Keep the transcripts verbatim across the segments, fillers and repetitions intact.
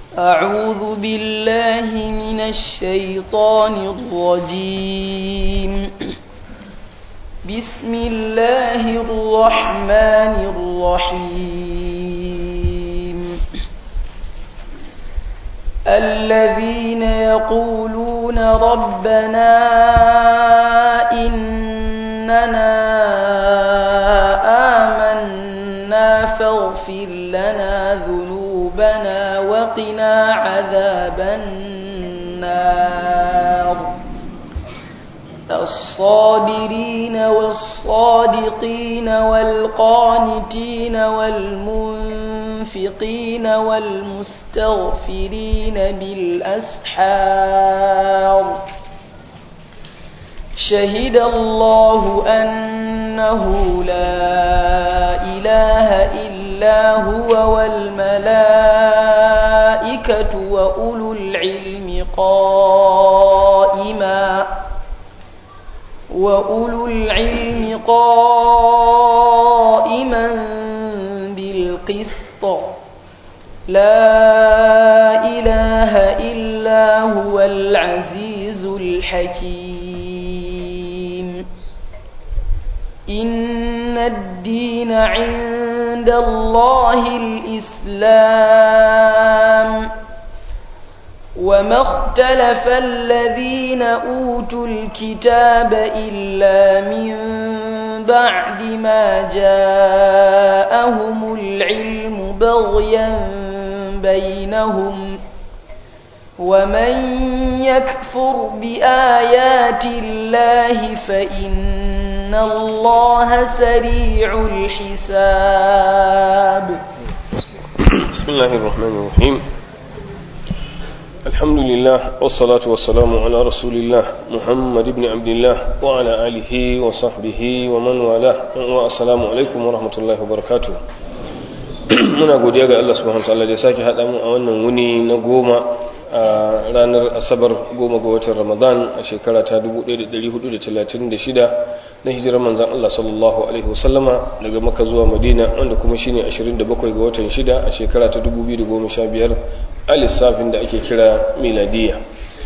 أعوذ بالله من الشيطان الرجيم بسم الله الرحمن الرحيم الذين يقولون ربنا إننا آمنا فاغفر لنا ذنوبنا وقنا عذاب النار الصابرين والصادقين والقانتين والمنفقين والمستغفرين بالأسحار شهد الله أنه لا إله إلا هو والملائكة وأولو العلم قائما وأولو العلم قائما بالقسط لا إله إلا هو العزيز الحكيم إن الدين عند الله الإسلام وما اختلف الذين أوتوا الكتاب إلا من بعد ما جاءهم العلم بغيا بينهم ومن يكفر بآيات الله فإن الله سريع الحساب. بسم الله الرحمن الرحيم. الحمد لله والصلاة والسلام على رسول الله محمد بن عبد الله وعلى آله وصحبه ومن والاه والسلام عليكم ورحمة الله وبركاته. muna godiya ga Allah subhanahu wataala da ya sake haɗa mu a wannan wuni na goma a ranar asabar goma ga watan Ramadan a shekara ta dubu ɗaya da ɗari hudu da talatin da shida na hijirar manzon Allah sallallahu alaihi wasallama daga Makka zuwa Madina, wanda kuma shine ashirin da bakwai ga watan shida a shekara ta dubu biyu da goma sha biyar a lissafin da ake kira miladiya.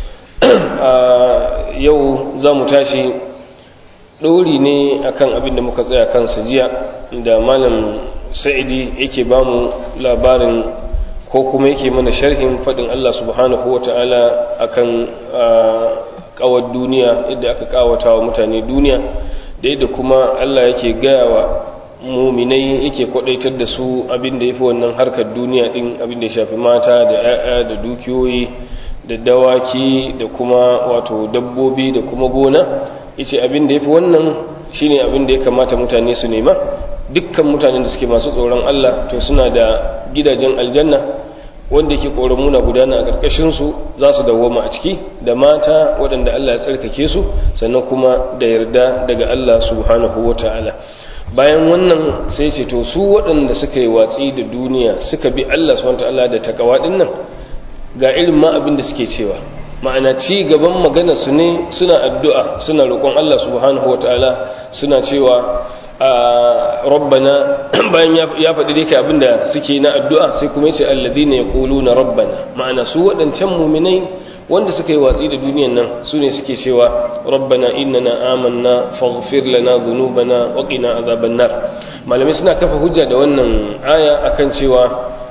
Yau za mu tashi ɗori ne akan abin da muka tsaya kansa jiya, da malam sa'idi yake ba mu labarin ko kuma yake mana sharhin faɗin Allah subhanahu wa ta'ala akan kawar duniya, yadda aka kawata wa mutane duniya, da yadda kuma Allah yake gaya wa muminai, yake kwadaitar da su abin da ya fi wannan harkar duniya ɗin, abin da ya shafi mata da 'ya'ya da dukiyoyi da dawaki da kuma wato dabbobi da kuma gona. yace abin da ya fi wannan shine abin da ya kamata mutane su nema. Dukkan mutanen da suke masu tsoron Allah to suna da gidajen aljanna wanda yake ƙoramuna gudana a ƙarƙashinsu, za su dawwama a ciki, da mata waɗanda Allah ya tsarkake su, sannan kuma da yarda daga Allah subhanahu wa ta'ala. Bayan wannan sai ce to su waɗanda suka yi watsi da duniya suka bi Allah subhanahu wa ta'ala da takawa ɗin nan, ga irin ma abin da suke cewa, ma'ana ci gaban magana su ne, suna addu'a, suna roƙon Allah subhanahu wa ta'ala, suna cewa rabbana, bayan ya faɗi dai kai abinda suke na addu'a, sai kuma yace alladhina yaquluna rabbana, ma'ana su waɗancan mu'minai wanda suka yi watsi da duniyan nan su ne suke cewa rabbana innana amanna faghfir lana dhunubana wa qina azaban nar. Malamai suna kafa hujja da wannan aya akan cewa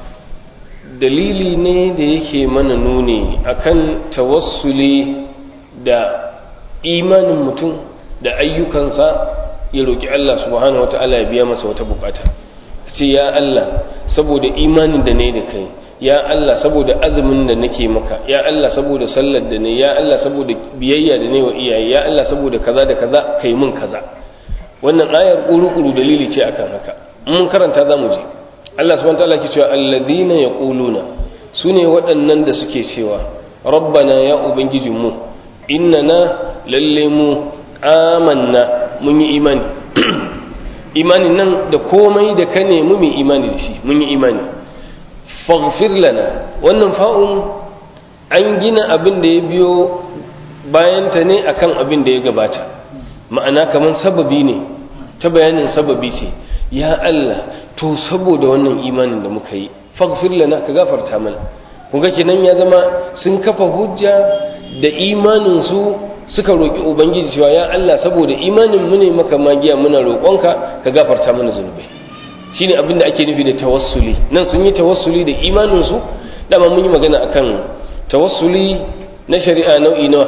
dalili ne da yake mana nuni akan tawassuli da imanin mutum da ayyukansa, ya roƙi Allah subhanahu wata'ala ya biya masa wata bukata. Ce ya Allah saboda imanin da ne da kai, ya Allah saboda azumin da nake maka, ya Allah saboda sallar da ne, ya Allah saboda biyayya da ne wa iyaye, ya Allah saboda kaza da kaza kai mun kaza. Wannan ayar ƙuru-ƙuru dalili ce akan haka. Mun karanta za mu je Allah subhanahu wata'ala ke cewa alladhina yaquluna, sune waɗannan da suke cewa rabbana ya ubangijinmu, innana lalle mu amanna mun yi imani. Imanin nan da komai da ka nemi mu imani da shi, mun yi imani. Faghfir lana, wannan fa'un an gina abin da ya biyo bayanta ne akan abin da ya gabata, ma'ana kaman sababi ne, ta bayanin sababi ce. Ya Allah, to saboda wannan imanin da muka yi, faghfir lana, ka gafarta mana. kun ga kenan ya zama sun kafa hujja da imanin su suka roki ubangiji cewa ya Allah saboda imanin mu ne maka magiya muna roƙonka ka gafarta mana zunubai shine abin da ake nufi da tawassuli nan sun yi tawassuli da imanin su dama mun yi magana akan tawassuli na shari'a nau'i nawa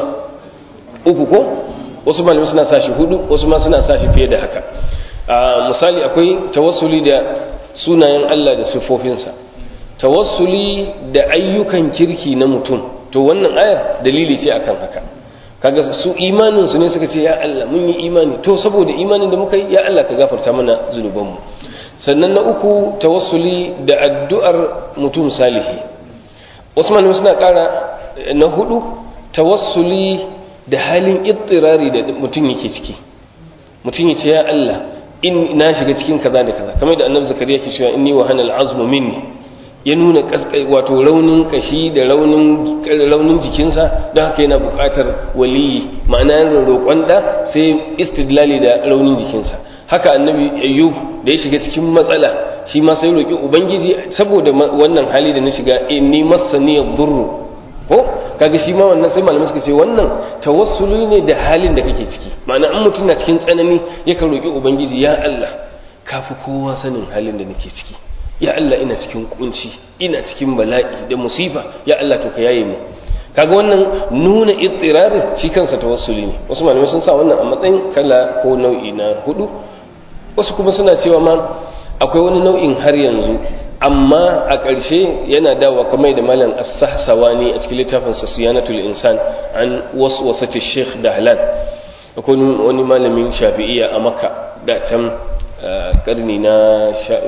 uku ko wasu malamai suna sa shi hudu wasu ma suna sa shi fiye da haka a misali akwai tawassuli da sunayen Allah da sifofinsa tawassuli da ayyukan kirki na mutum to wannan ayar dalili ce akan haka kaga su imanin su ne suka ce ya Allah mun yi imani to saboda imanin da muka yi ya Allah ka gafarta mana zunubanmu sannan na uku tawassuli da addu'ar mutum salihi wasu malamai suna kara na hudu tawassuli da halin ittirari da mutum yake ciki mutum ya ce ya Allah in na shiga cikin kaza da kaza kamar da annabi zakariya ke cewa inni wa hanal azmu minni ya nuna kaskai wato raunin kashi da raunin raunin jikinsa don haka yana buƙatar waliyi ma'ana yana roƙon da sai istidlali da raunin jikinsa haka annabi ayyub da ya shiga cikin matsala shi ma sai roƙi ubangiji saboda wannan hali da na shiga inni massani yadurru ko kaga shi ma wannan sai malamai suka ce wannan tawassuli ne da halin da kake ciki ma'ana in mutum na cikin tsanani yakan roƙi ubangiji ya Allah kafi kowa sanin halin da nake ciki ya Allah ina cikin kunci ina cikin bala'i da musifa ya Allah to ka yaye mu kaga wannan nuna ittirari shi kansa tawassuli ne wasu malamai sun sa wannan a matsayin kala ko nau'i na hudu wasu kuma suna cewa ma akwai wani nau'in har yanzu amma a ƙarshe yana dawa kamar da malam as-sahsawani a cikin littafin sa siyanatul insan an waswasati sheikh dahlan akwai wani malamin shafi'iyya a makka da can karni na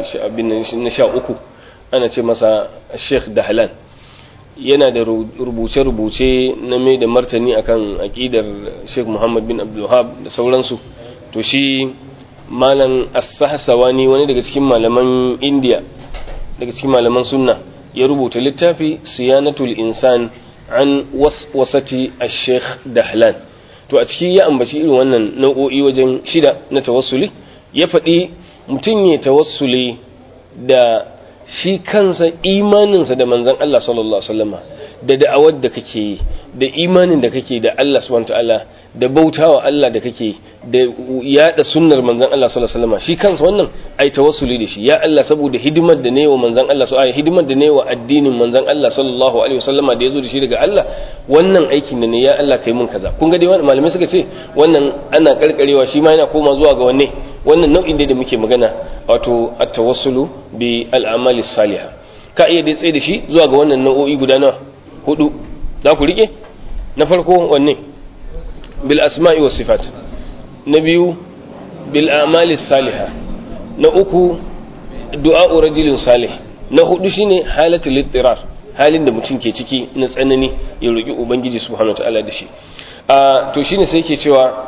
na sha uku ana ce masa sheikh dahlan yana da rubuce-rubuce na mai da martani akan aƙidar sheikh muhammad bin abdul wahab da sauransu to shi malam as-sahsawani wani daga cikin malaman indiya daga cikin malaman sunna ya rubuta littafi siyanatul insan an waswasati ash-sheikh dahlan to a ciki ya ambaci irin wannan nau'o'i wajen shida na tawassuli ya faɗi mutum ya tawassuli da shi kansa imaninsa da manzon Allah sallallahu alaihi wasallama da da'awar da kake yi da imanin da kake da Allah subhanahu wataala da bautawa Allah da kake da yada sunnar manzon Allah sallallahu alaihi wasallama shi kansa wannan ai tawassuli da shi ya Allah saboda hidimar da nayi wa manzon Allah so ai hidimar da nayi wa addinin manzon Allah sallallahu alaihi wasallama da yazo da shi daga Allah wannan aikin da ne ya Allah kai mun kaza kun ga dai malamai suka ce wannan ana karkarewa shi ma yana koma zuwa ga wanne wannan nau'in da muke magana wato at-tawassulu bi al-amali salihah ka iya dai tsaye da shi zuwa ga wannan nau'o'i guda nawa hudu za ku rike na farko wanne bil asma'i was sifat na biyu bil a'mali salihah na uku du'a rajulin salih na hudu shine halatul ittirar halin da mutum ke ciki na tsanani ya roki ubangiji subhanahu wataala da shi a to shine sai yake cewa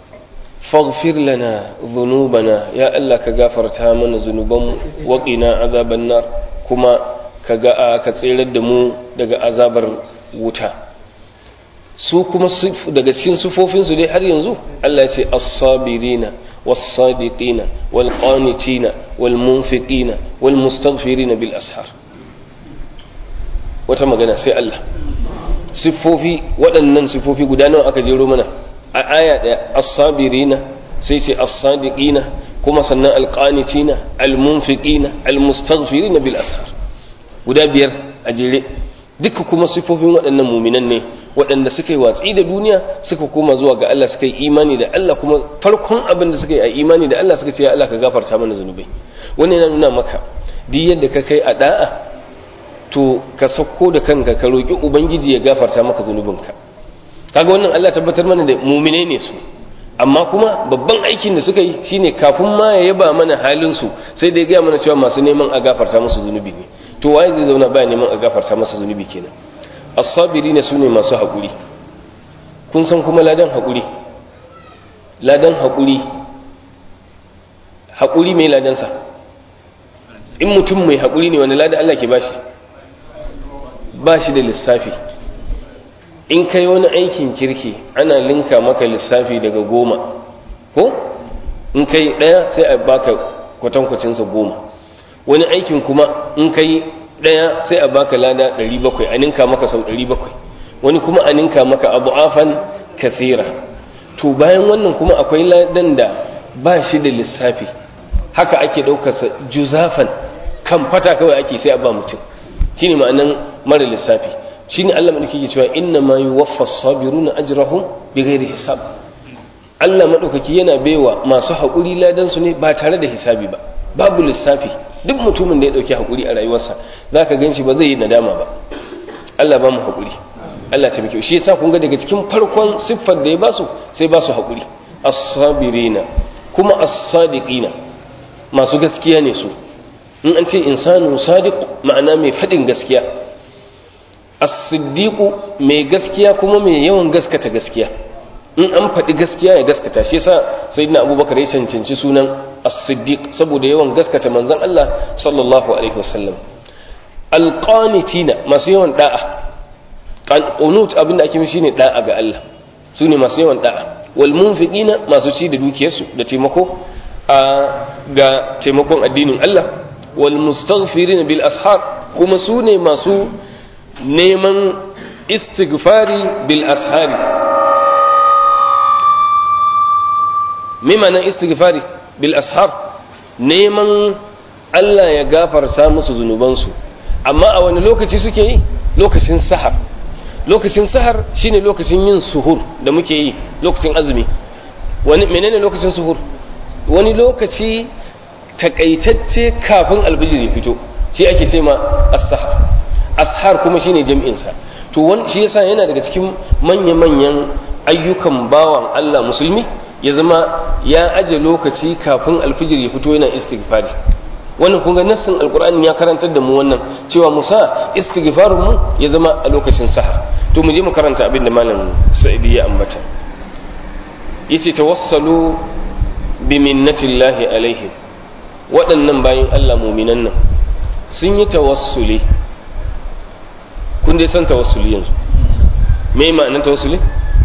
faghfir lana dhunubana ya Allah ka gafarta mana zunubanmu wa qina azaban nar kuma ka ga ka tsirar da mu daga azabar wuta su kuma daga cikin sufofin su dai har yanzu Allah ya ce as-sabirina was-sadiqina wal-qanitina wal-munfiqina wal-mustaghfirina bil ashar wata magana sai Allah sifofi waɗannan sifofi guda nawa aka jero mana a aya ɗaya as-sabirina sai ce as-sadiqina kuma sannan al-qanitina al-munfiqina al-mustaghfirina bil ashar guda biyar a jere duka kuma sifofin waɗannan muminan ne waɗanda suka yi watsi da duniya suka koma zuwa ga Allah suka yi imani da Allah kuma farkon abin da suka yi a imani da Allah suka ce ya Allah ka gafarta mana zunubai wannan yana nuna maka duk yadda ka kai a da'a to ka sauko da kanka ka roki ubangiji ya gafarta maka zunubinka kaga wannan Allah tabbatar mana da mumine ne su amma kuma babban aikin da suka yi shine kafin ma ya yaba mana halin su sai da ya ga mana cewa masu neman a gafarta musu zunubi ne to waye zai zauna baya neman a gafarta masa zunubi kenan as-sabirina sune masu hakuri kun san kuma ladan hakuri ladan hakuri hakuri mai ladan sa in mutum mai hakuri ne wani ladan Allah ke bashi bashi da lissafi in kai wani aikin kirki ana linka maka lissafi daga goma ko in kai daya sai a baka kwatankwacinsa goma wani aikin kuma in kai ɗaya sai a baka lada ɗari bakwai, a ninka maka sau ɗari bakwai, wani kuma a ninka maka abu'afan kathira. To bayan wannan kuma akwai ladan da ba shi da lissafi, haka ake ɗaukarsa juzafan, kan fata kawai ake sai a ba mutum, shine ma'anan mara lissafi. shine Allah madauki ke cewa inna ma yuwaffa as-sabiruna ajrahum bighairi hisab. Allah madaukaki yana baiwa masu haƙuri ladan su ne ba tare da hisabi ba, babu lissafi. Duk mutumin da ya dauki haƙuri a rayuwarsa zaka ganshi ba zai yi nadama ba. Allah ba mu haƙuri, Allah ta miki. Shi yasa kun ga daga cikin farkon siffar da ya basu sai basu haƙuri, as-sabirina kuma as-sadiqina, masu gaskiya ne su. In an ce insanu sadiq ma'ana mai faɗin gaskiya, as-siddiqu mai gaskiya kuma mai yawan gaskata gaskiya. In an faɗi gaskiya ya gaskata. Shi yasa sayyidina Abubakar ya cancanci sunan as-siddiq saboda yawan gaskata manzon Allah sallallahu alaihi wasallam. Al-qanitina masu yawan da'a. Qunut abinda ake mishi ne da'a ga Allah, su ne masu yawan da'a. Wal munfiqina masu ci da dukiyarsu da taimako ga taimakon addinin Allah. Wal mustaghfirin bil ashar kuma su ne masu neman istighfari bil ashari. Me ma'anar istighfari bil ashar? Neman Allah ya gafarta musu zunubansu. Amma a wani lokaci suke yi? Lokacin sahar. Lokacin sahar shine lokacin yin suhur da muke yi, lokacin azumi. Wani menene lokacin suhur? Wani lokaci takaitacce kafin alfijir ya fito, shi ake ce ma as-sahar. Ashar kuma shine jam'in sa. To wani shi yasa yana daga cikin manya-manyan ayyukan bawan Allah musulmi ya zama ya aje lokaci kafin alfijir ya fito yana istighfari. Wannan kun ga nassin alqur'ani ya karantar da mu wannan cewa musa istighfarun mu ya zama a lokacin sahar. To mu je mu karanta abin da malam Sa'idi ya ambata. Yace tawassalu bi minnatillahi alaihim. Waɗannan bayin Allah mu'minan nan sun yi tawassuli. Kun dai san tawassuli yanzu. Me ma'anar tawassuli?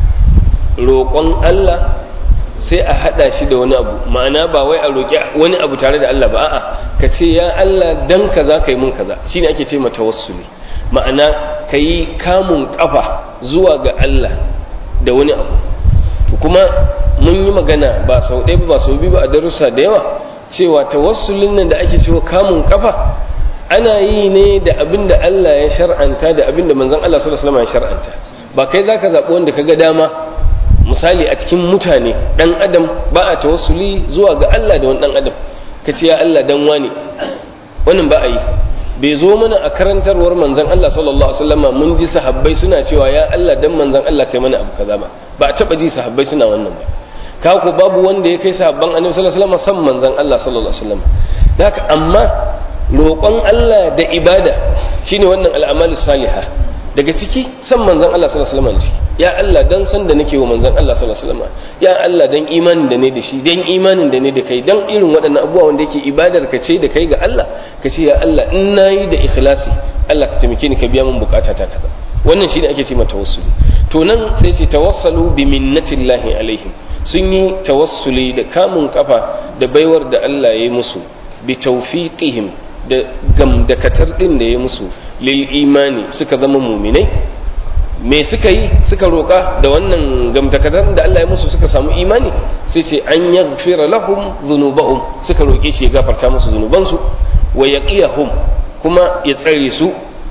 Roƙon Allah sai a hada shi da wani abu, ma'ana ba wai a roƙi wani abu tare da Allah ba, a'a ka ce ya Allah dan kaza kai mun kaza, shine ake ce ma tawassuli. Ma'ana kai kamun kafa zuwa ga Allah da wani abu. To kuma mun yi magana ba sau ɗaya ba sau biyu ba a darussa da yawa cewa tawassulin nan da ake cewa kamun kafa ana yi ne da abin da Allah ya shar'anta da abin da manzon Allah sallallahu alaihi wasallam ya shar'anta. Ba kai zaka zaɓi wanda kaga dama. Misali a cikin mutane dan adam ba a tawassuli zuwa ga Allah da wani dan adam, ka ce ya Allah dan wani, wannan ba a yi. Bai zo mana a karantarwar manzon Allah sallallahu alaihi wasallam mun ji sahabbai suna cewa ya Allah dan manzon Allah kai mana abu kaza ba, ba a taba ji sahabbai suna wannan ba. Ka ko babu wanda ya kai sahabban annabi sallallahu alaihi wasallam san manzon Allah sallallahu alaihi wasallam. Haka amma roƙon Allah da ibada shine wannan al'amalus salihah. Daga ciki san manzon Allah sallallahu alaihi wasallam, ya Allah dan san da nake wa manzon Allah sallallahu alaihi wasallam, ya Allah dan imanin da ne da shi, dan imanin da ne da kai, dan irin waɗannan abubuwa wanda yake ibadar ka ce da kai ga Allah, ka ce ya Allah in nayi da ikhlasi Allah ka taimake ni ka biya min bukata ta kaza. Wannan shine ake ce ma tawassuli. To nan sai ce tawassalu bi minnatillahi alaihim, sun yi tawassuli da kamun kafa da baiwar da Allah ya yi musu, bi tawfiqihim da gamdakatar din da ya musu lil imani, suka zama muminai. Me suka yi? Suka roƙa da wannan gamdakatar da Allah ya musu suka samu imani, sai ce an yaghfira lahum dhunubahum, suka roƙe shi ya gafarta musu zunubansu, wa yaqiyahum kuma ya tsare su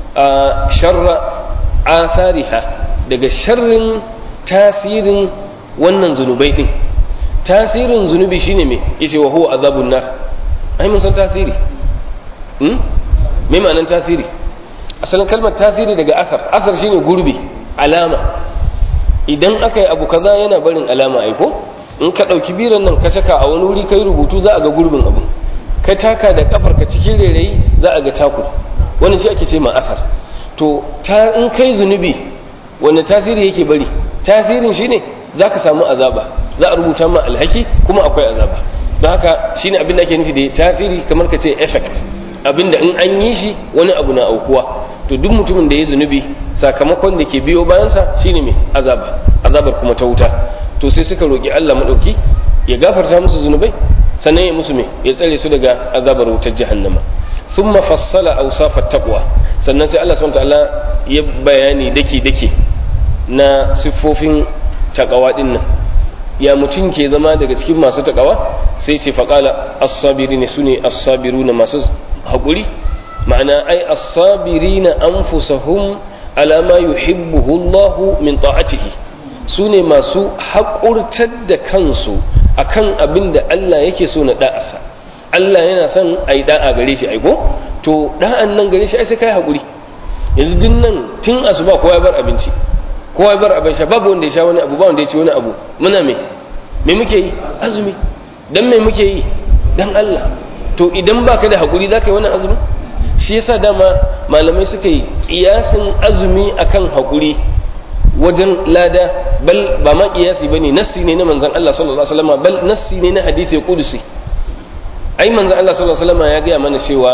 a sharra athariha, daga sharrin tasirin wannan zunubai din. Tasirin zunubi shine me? Yace wa huwa azabun nar. Ai mun san tasiri. Hmm? Me ma'anar tasiri? Asalin kalmar tasiri daga asar. Asar shine gurbi, alama. Idan aka yi abu kaza yana barin alama aiko? In ka ɗauki biran nan ka saka a wani wuri kai rubutu za a ga gurbin abu. Ka taka da kafar ka cikin rairayi za a ga taku. Wannan shi ake ce ma asar. To ta in kai zunubi wanda tasiri yake bari? Tasirin shine za ka samu azaba. Za a rubuta ma alhaki kuma akwai azaba. Don haka shine abin da ake nufi da tasiri, kamar ka ce effect. Abinda in an yi shi wani abu na aukuwa. To duk mutumin da ya zunubi sakamakon da ke biyo bayansa shine mai azaba, azabar kuma ta wuta. To sai suka roki Allah madauki ya gafarta musu zunubai, sannan ya musu mai ya tsare su daga azabar wutar jahannama. thumma fassala awsaf at-taqwa sannan sai Allah subhanahu wa ta'ala ya bayani dake dake na siffofin taqwa din nan ya mutum ke zama daga cikin masu taqwa sai ce faqala as-sabirin sune as-sabiruna masu haƙuri ma'ana ai as-sabirina anfusahum ala ma yuhibbuhu Allah min ta'atihi sune masu haƙurtar da kansu akan abin da Allah yake so na da'asa Allah yana son ai da'a gare shi ai ko to da'an nan gare shi ai sai kai haƙuri yanzu din nan tun asuba kowa ya bar abinci kowa ya bar abin sha babu wanda ya sha wani abu ba wanda ya ci wani abu muna me me muke yi azumi dan me muke yi dan Allah to idan baka da hakuri zaka yi wannan azumi shi yasa dama malamai suka yi kiyasin azumi akan hakuri wajen lada bal ba ma kiyasi bane nassi ne na manzon Allah sallallahu alaihi wasallam bal nassi ne na hadisi qudusi ai manzon Allah sallallahu alaihi wasallam ya ga mana cewa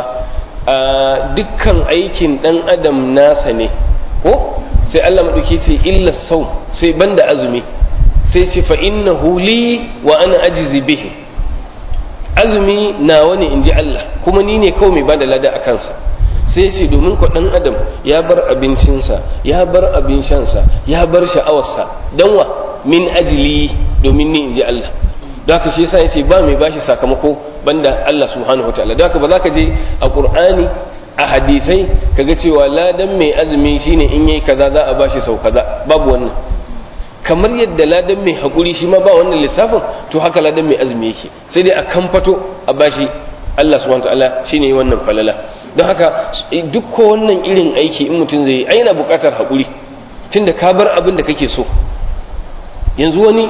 dukkan aikin dan adam nasa ne ko sai Allah madauki ce illa saum sai banda azumi sai ce fa innahu li wa ana ajzi bihi azumi nawa ne inji Allah kuma ni ne kawai mai bada lada a kansa sai ce domin ko dan adam ya bar abincinsa ya bar abin shansa ya bar sha'awarsa dan wa min ajli domin ni inji Allah don haka shi yasa yace ba mai bashi sakamako banda Allah subhanahu wataala don haka ba za ka je a Qur'ani a hadisai kaga cewa ladan mai azumi shine in yayi kaza za a bashi sau kaza babu wannan kamar yadda ladan mai haƙuri shi ma ba wannan lissafin to haka ladan mai azumi yake sai dai a kamfato a bashi Allah subhanahu wataala shine yi wannan falala don haka duk ko wannan irin aiki in mutum zai yi ai yana buƙatar haƙuri tunda ka bar abin da kake so yanzu wani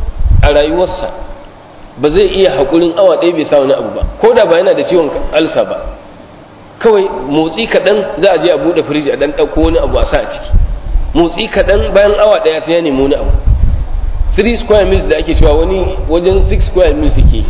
a rayuwarsa ba zai iya haƙurin awa ɗaya bai sa wani abu ba ko da ba yana da ciwon alsa ba kawai motsi kaɗan za a je a buɗe firiji a ɗan ɗauko wani abu a sa a ciki motsi kaɗan bayan awa ɗaya sai ya nemi wani abu three square miles da ake cewa wani wajen six square miles yake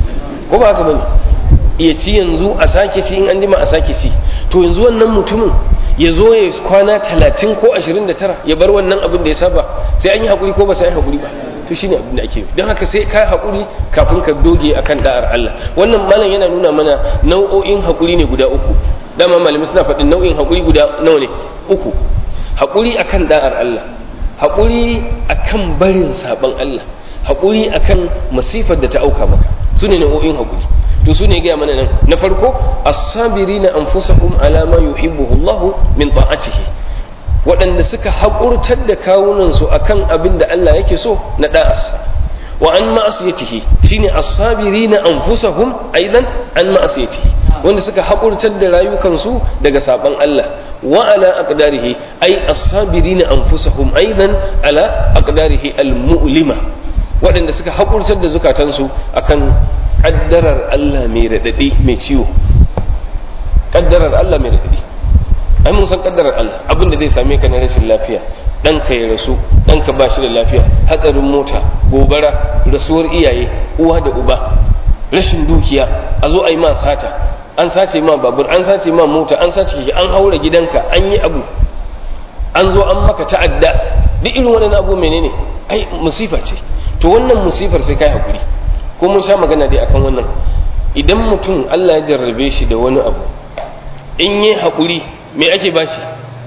ko ba haka bane iya ci yanzu a sake ci in an jima a sake ci to yanzu wannan mutumin ya zo ya kwana talatin ko ashirin da tara ya bar wannan abin da ya saba sai an yi haƙuri ko ba sai an yi haƙuri ba to shine abin da ake don haka sai ka haƙuri kafin ka doge akan da'ar Allah wannan malam yana nuna mana nau'o'in haƙuri ne guda uku dama malamai suna faɗin nau'in haƙuri guda nawa ne uku haƙuri akan da'ar Allah haƙuri akan barin saban Allah haƙuri akan masifar da ta auka maka su ne nau'o'in haƙuri to su ne gaya mana nan na farko as-sabirina anfusahum ala ma yuhibbuhu Allah min ta'atihi waɗanda suka haƙurtar da kawunansu akan abin da Allah yake so na da'arsa wa an ma'asiyatihi shine as-sabirina anfusahum aidan an ma'asiyatihi wanda suka haƙurtar da rayukansu daga saban Allah wa ala aqdarihi ay as-sabirina anfusahum aidan ala aqdarihi al-mu'lima waɗanda suka haƙurtar da zukatansu akan kaddarar Allah mai radadi mai ciwo kaddarar Allah mai radadi ai mun san kaddarar Allah abin da zai same ka na rashin lafiya ɗanka ya rasu ɗanka ba shi da lafiya hatsarin mota gobara rasuwar iyaye uwa da uba rashin dukiya a zo a yi ma sata an sace ma babur an sace ma mota an sace keke an haura gidanka an yi abu an zo an maka ta'adda duk irin waɗannan abu menene ai musifa ce to wannan musifar sai kai hakuri ko mun sha magana dai akan wannan idan mutum Allah ya jarrabe shi da wani abu in yi hakuri me ake bashi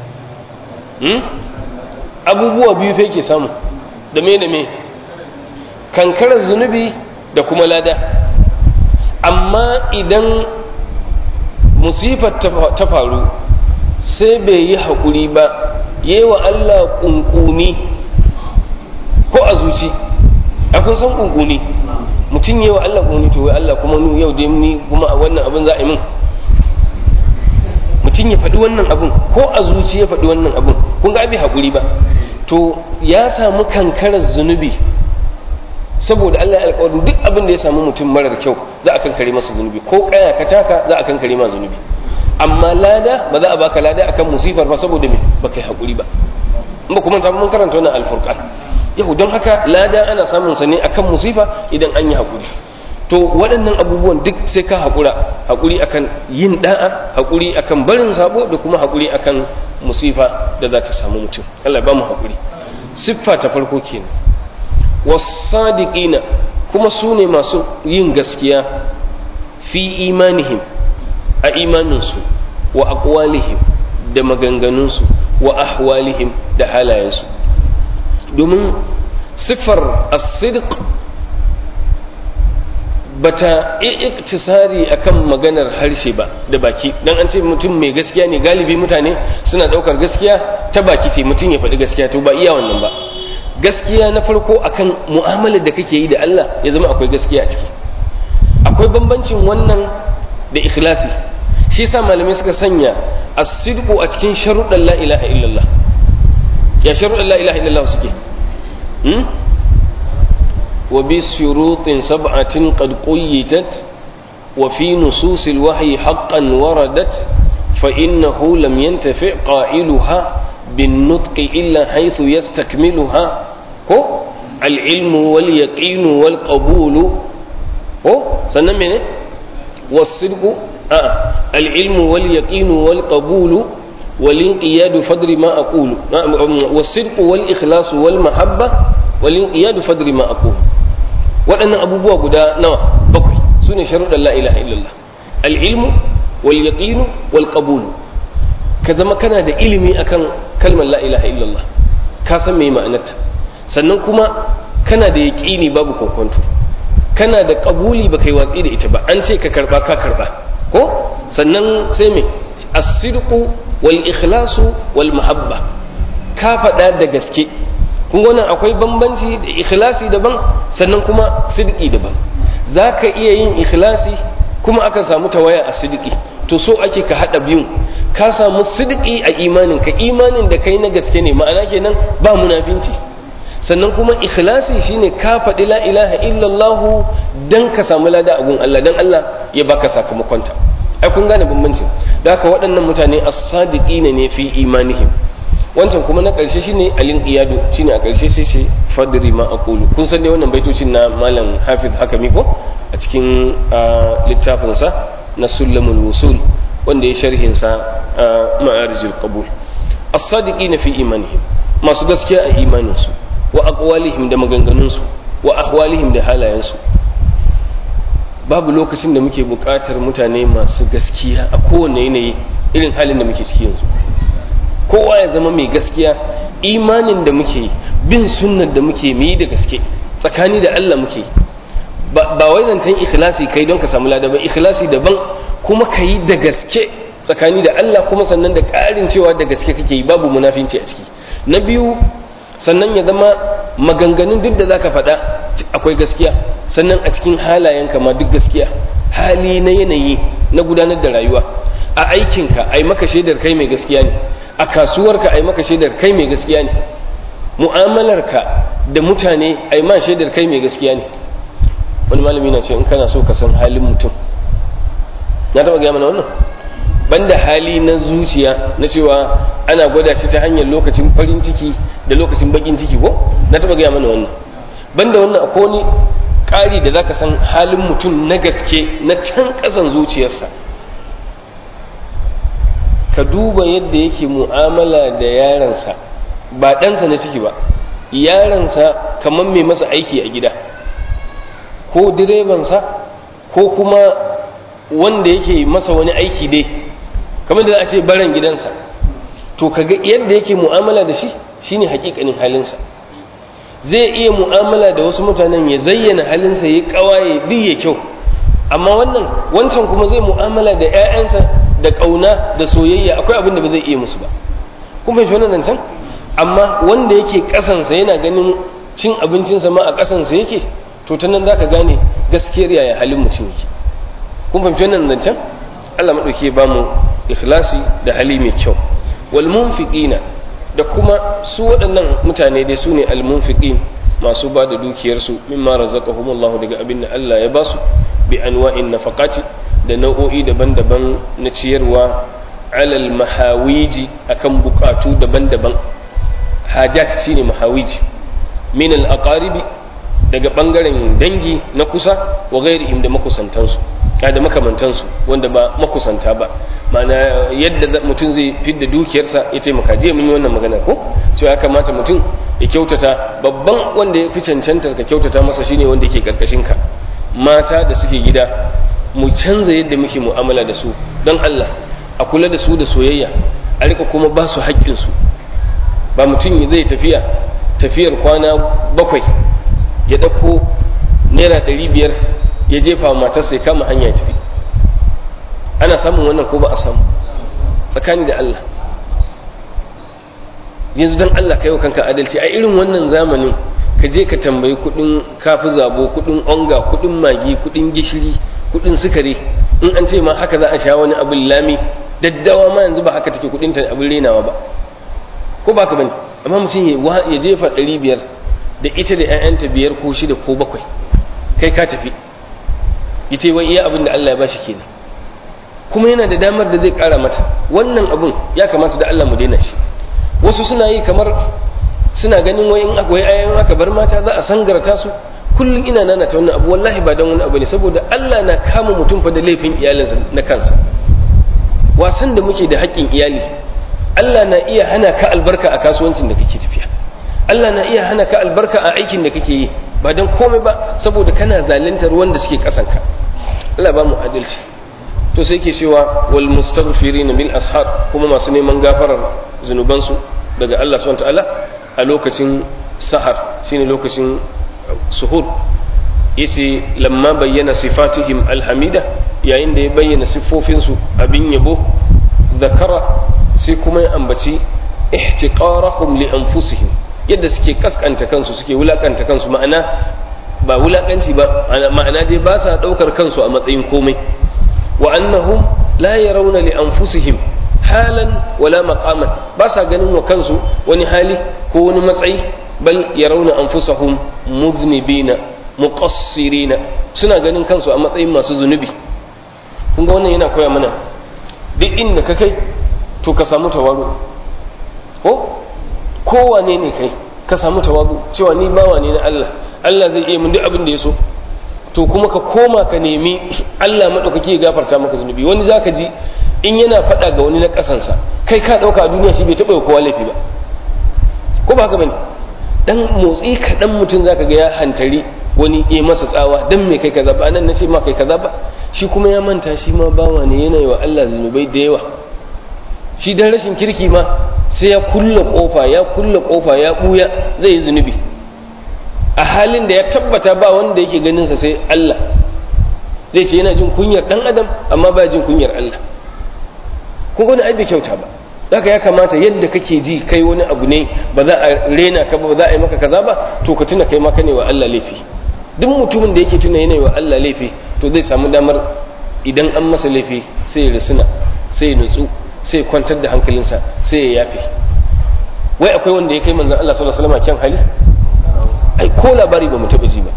hmm? abubuwa biyu fa yake samu da me da me kankarar zunubi da kuma lada amma idan musifar ta faru sai bai yi haƙuri ba yi wa Allah ƙunƙuni ko a zuci akwai san ƙunƙuni mutum yi wa Allah ƙunƙuni to wai Allah kuma nu yau dai ni kuma wannan abin za a yi min mutum ya faɗi wannan abin ko a zuci ya faɗi wannan abin kun ga abin haƙuri ba to ya samu kankarar zunubi saboda Allah ya alƙawarin duk abin da ya samu mutum marar kyau za a kankare masa zunubi ko kaya ka taka za a kankare ma zunubi amma lada ba za a baka lada akan musifar ba saboda me baka yi haƙuri ba in ba kuma ta mun karanta wannan alfurqan yau don haka lada ana samun sa ne akan musifa idan an yi haƙuri to waɗannan abubuwan duk sai ka haƙura haƙuri akan yin da'a haƙuri akan barin sabo da kuma haƙuri akan musifa da za ta samu mutum Allah ba mu haƙuri siffa ta farko kenan wasadiqina kuma su ne masu yin gaskiya fi imanihim a imaninsu wa aqwalihim da maganganunsu wa ahwalihim da halayensu domin siffar as-sidq bata iktisari akan maganar harshe ba da baki dan an ce mutum mai gaskiya ne galibi mutane suna daukar gaskiya ta baki ce mutum ya faɗi gaskiya to ba iya wannan ba gaskiya na farko akan mu'amalar da kake yi da Allah ya zama akwai gaskiya a ciki akwai bambancin wannan da ikhlasi shi yasa malamai suka sanya as-sidqu a cikin sharuɗan la ilaha illallah ya sharuɗan la ilaha illallah suke hmm وبشروط سبعة قد قيدت وفي نصوص الوحي حقا وردت فإنه لم ينتفع قائلها بالنطق إلا حيث يستكملها هو العلم واليقين والقبول هو سنمني والصدق آه. العلم واليقين والقبول والانقياد فدر ما أقول والصدق والإخلاص والمحبة والانقياد فدر ما أقول waɗannan abubuwa guda nawa bakwai su ne sharuɗan la ilaha illallah al'ilmu wal yaqinu wal qabul ka zama kana da ilimi akan kalmar la ilaha illallah ka san me ma'anarta sannan kuma kana da yaqini babu kokonto kana da qabuli ba kai watsi da ita ba an ce ka karba ka karba ko sannan sai me as-sidqu wal ikhlasu wal mahabba ka faɗa da gaske kun ga wannan akwai bambanci da ikhlasi daban sannan kuma sidiki daban za ka iya yin ikhlasi kuma aka samu tawaya a sidiki to so ake ka haɗa biyun ka samu sidiki a imanin ka imanin da kai na gaske ne ma'ana kenan ba munafinci sannan kuma ikhlasi shine ka faɗi la ilaha illallah dan ka samu lada a gun Allah dan Allah ya baka sakamakonta ai kun gane bambanci da haka waɗannan mutane as-sadiqina ne fi imanihim wancan kuma na ƙarshe shine alin iyadu shine a ƙarshe sai ce fadri ma aqulu kun san dai wannan baitocin na malam hafiz hakami ko a cikin littafin sa na sulamul wusul wanda ya sharhin sa ma'arijul qabul as-sadiqina fi imanihim masu gaskiya a imanin su wa aqwalihim da maganganun su wa ahwalihim da halayen su babu lokacin da muke buƙatar mutane masu gaskiya a kowane yanayi irin halin da muke ciki yanzu kowa ya zama mai gaskiya imanin da muke bin sunnar da muke yi da gaske tsakani da Allah muke ba wai zancen ikhlasi kai don ka samu lada ba ikhlasi daban kuma ka yi da gaske tsakani da Allah kuma sannan da ƙarin cewa da gaske kake yi babu munafinci a ciki na biyu sannan ya zama maganganun duk da zaka faɗa akwai gaskiya sannan a cikin halayenka ma duk gaskiya hali na yanayi na gudanar da rayuwa a aikinka ai maka shaidar kai mai gaskiya ne a kasuwarka ai maka shaidar kai mai gaskiya ne mu'amalarka da mutane ai ma shaidar kai mai gaskiya ne wani malami na ce in kana so ka san halin mutum na taɓa gaya mana wannan banda hali na zuciya na cewa ana gwada shi ta hanyar lokacin farin ciki da lokacin bakin ciki ko na taɓa gaya mana wannan banda wannan akwai wani ƙari da zaka san halin mutum na gaske na can ƙasan zuciyarsa ka duba yadda yake mu'amala da yaransa ba ɗansa na ciki ba yaransa kamar mai masa aiki a gida ko direbansa ko kuma wanda yake masa wani aiki dai kamar da za a ce baran gidansa to kaga yadda yake mu'amala da shi shine hakikanin halinsa zai iya mu'amala da wasu mutanen ya zayyana halinsa ya kawaye duk ya kyau amma wannan wancan kuma zai mu'amala da 'ya'yansa da ƙauna da soyayya akwai abin da ba zai iya musu ba kun fahimci wannan zancen amma wanda yake ƙasansa yana ganin cin abincinsa ma a ƙasansa yake to ta nan za ka gane gaskiyar yaya halin mutum yake kun fahimci wannan zancen Allah maɗauki ya bamu ikhlasi da hali mai kyau wal munfiqina da kuma su waɗannan mutane dai su ne al munfiqin masu ba da dukiyarsu mimma razaqahumullahu daga abin da Allah ya basu bi anwa'in nafaqati da nau'o'i daban-daban na ciyarwa alal mahawiji akan bukatu daban-daban hajat shine mahawiji min al aqaribi daga bangaren dangi na kusa wa ghairihim da makusantansu da makamantansu wanda ba makusanta ba ma'ana yadda mutum zai fidda dukiyarsa ya taimaka je mun yi wannan magana ko cewa ya kamata mutum ya kyautata babban wanda ya fi cancantar ka kyautata masa shine wanda yake karkashin ka mata da suke gida mu canza yadda muke mu'amala da su don Allah a kula da su da soyayya a rika kuma ba su haƙƙinsu ba mutum zai tafiya tafiyar kwana bakwai ya ɗauko naira ɗari biyar ya jefa matarsa ya kama hanya ya tafi ana samun wannan ko ba a samu tsakani da Allah yanzu don Allah ka yi wa kanka adalci a irin wannan zamanin ka je ka tambayi kudin kafi zabo kudin onga kudin magi kudin gishiri kudin sukari in an ce ma haka za a sha wani abin lami daddawa ma yanzu ba haka take kudin ta abin renawa ba ko ba ka bane amma mutum ya jefa ɗari biyar da ita da ƴaƴanta biyar ko shida ko bakwai kai ka tafi yace wai iya abin da Allah ya bashi kenan kuma yana da damar da zai kara mata wannan abun ya kamata da Allah mu daina shi wasu suna yi kamar suna ganin wai in akwai ayoyin aka bar mata za a sangarta su kullum ina nana ta wannan abu wallahi ba don wani abu ne saboda Allah na kama mutum fa da laifin iyalinsa na kansa wasan da muke da haƙƙin iyali Allah na iya hana ka albarka a kasuwancin da kake tafiya Allah na iya hana ka albarka a aikin da kake yi ba don komai ba saboda kana zaluntar wanda suke kasanka Allah ba mu adalci to sai ke cewa wal mustaghfirin bil ashar kuma masu neman gafarar zunubansu daga Allah subhanahu wa ta'ala a lokacin sahar shine lokacin suhur yace lamma bayyana sifatihim alhamida yayin da ya bayyana siffofinsu abin yabo zakara sai kuma ya ambaci ihtiqarahum li anfusihim yadda suke kaskanta kansu suke wulakanta kansu ma'ana ba wulakanci ba ma'ana dai ba sa daukar kansu a matsayin komai wa annahum la yarawna li anfusihim halan wala maqaman ba sa ganin wa kansu wani hali ko wani matsayi bal yarawna anfusahum mudhnibina muqassirina suna ganin kansu a matsayin masu zunubi kun ga wannan yana koya mana duk inda ka kai to ka samu tawazu ko kowane ne kai ka samu tawazu cewa ni bawa ne na Allah Allah zai iya mun duk abin da ya so to kuma ka koma ka nemi Allah madaukake ya gafarta maka zunubi wani zaka ji in yana faɗa ga wani na ƙasansa kai ka ɗauka a duniya shi bai taɓa kowa laifi ba ko ba haka bane dan motsi kaɗan mutum zaka ga ya hantari wani ya masa tsawa dan me kai kaza ba nan nace ma kai kaza ba shi kuma ya manta shi ma bawa ne yana yi wa Allah zunubai da yawa shi dan rashin kirki ma sai ya kulle kofa ya kulle kofa ya buya zai yi zunubi a halin da ya tabbata ba wanda yake ganin sa sai Allah zai ce yana jin kunyar dan adam amma ba jin kunyar Allah ko wani ai bai kyauta ba haka ya kamata yadda kake ji kai wani abu ne ba za a rena ka ba ba za a yi maka kaza ba to ka tuna kai ma ka ne wa Allah laifi duk mutumin da yake tuna yana wa Allah laifi to zai samu damar idan an masa laifi sai ya risuna sai ya nutsu sai ya kwantar da hankalinsa sai ya yafe wai akwai wanda ya kai manzon Allah sallallahu alaihi wasallam kyan hali ai ko labari ba mu taba ji ba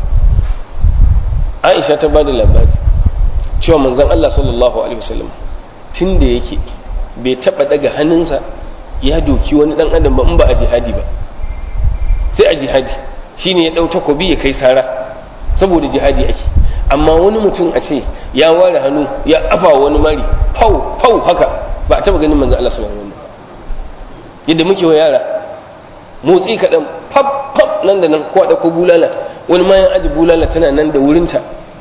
Aisha ta bada labari cewa manzon Allah sallallahu alaihi wasallam tun da yake bai taba daga hannunsa ya doki wani dan adam ba in ba a jihadi ba sai a jihadi shine ya dau takobi ya kai sara saboda jihadi ake amma wani mutum a ce ya ware hannu ya afa wani mari fau fau haka ba a taba ganin manzo Allah sallallahu alaihi wasallam yadda muke wa yara motsi kadan fab fab nan da nan ko da ko bulala wani ma yan aji bulala tana nan da wurinta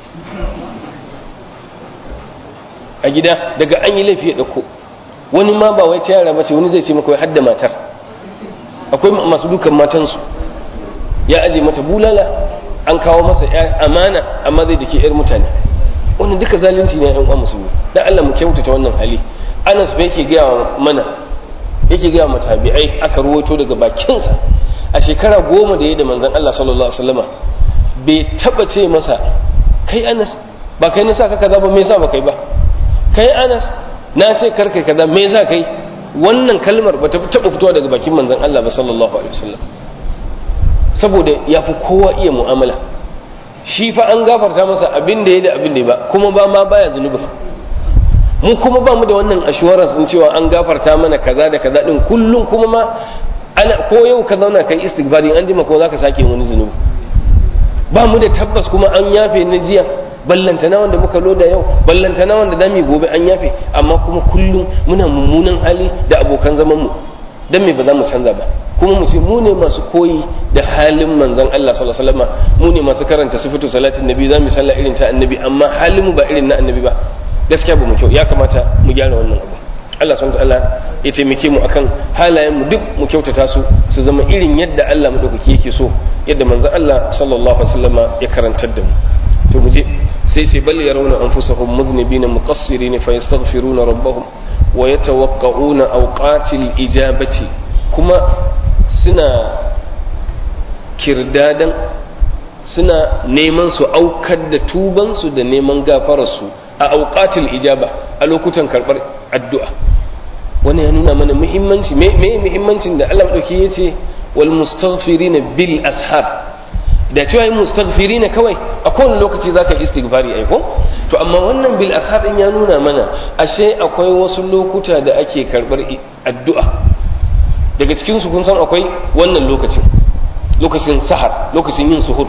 a gida daga an yi laifi ya dauko wani ma ba wai ta yara ba ce wani zai ce maka wai hadda matar akwai masu dukan matansu ya aje mata bulala an kawo masa amana amma zai dake yar mutane wannan duka zalunci ne yan uwa musulmi dan Allah mu kyautata wannan hali Anas bai yake ga mana yake ga mata tabi'ai aka ruwato daga bakin sa a shekara goma da yayi da manzon Allah sallallahu alaihi wasallama bai taba ce masa kai Anas ba kai na saka kaza ba me yasa ba kai ba kai Anas na ce kar kai kaza me yasa kai wannan kalmar ba ta taba fitowa daga bakin manzon Allah ba sallallahu alaihi wasallam saboda ya fi kowa iya mu'amala shi fa an gafarta masa abin da ya da abin da ba kuma ba ma baya zunubi mu kuma ba mu da wannan assurance din cewa an gafarta mana kaza da kaza din kullum kuma ma ana ko yau ka zauna kai istighfari an jima ko zaka sake wani zunubi ba mu da tabbas kuma an yafe na jiya ballantana wanda muka loda yau ballantana wanda zamu gobe an yafe amma kuma kullum muna mummunan hali da abokan zaman mu dan me ba za mu canza ba kuma mu ce mu ne masu koyi da halin manzon Allah sallallahu alaihi wasallam mu ne masu karanta sifatu salatin nabi za mu sallah irin ta annabi amma halin mu ba irin na annabi ba gaskiya ba mu kyau ya kamata mu gyara wannan abu Allah subhanahu wataala ya taimake mu akan halayen mu duk mu kyautata su su zama irin yadda Allah madaukaki yake so yadda manzon Allah sallallahu alaihi wasallama ya karantar da mu to mu je sai sai bal yarawna anfusahum mudhnibina muqassirin fa yastaghfiruna rabbahum wa yatawaqqa'una awqatil ijabati kuma suna kirdadan suna neman su aukar da tuban su da neman gafarar su a awqatil ijaba a lokutan karbar addu'a wani ya nuna mana muhimmanci me me muhimmancin da Allah dauke yace wal mustaghfirina bil ashar da cewa yin mustaghfirina kawai a kowane lokaci zaka istighfari ai ko to amma wannan bil ashar din ya nuna mana ashe akwai wasu lokuta da ake karbar addu'a daga cikin su kun san akwai wannan lokacin lokacin sahar lokacin yin suhur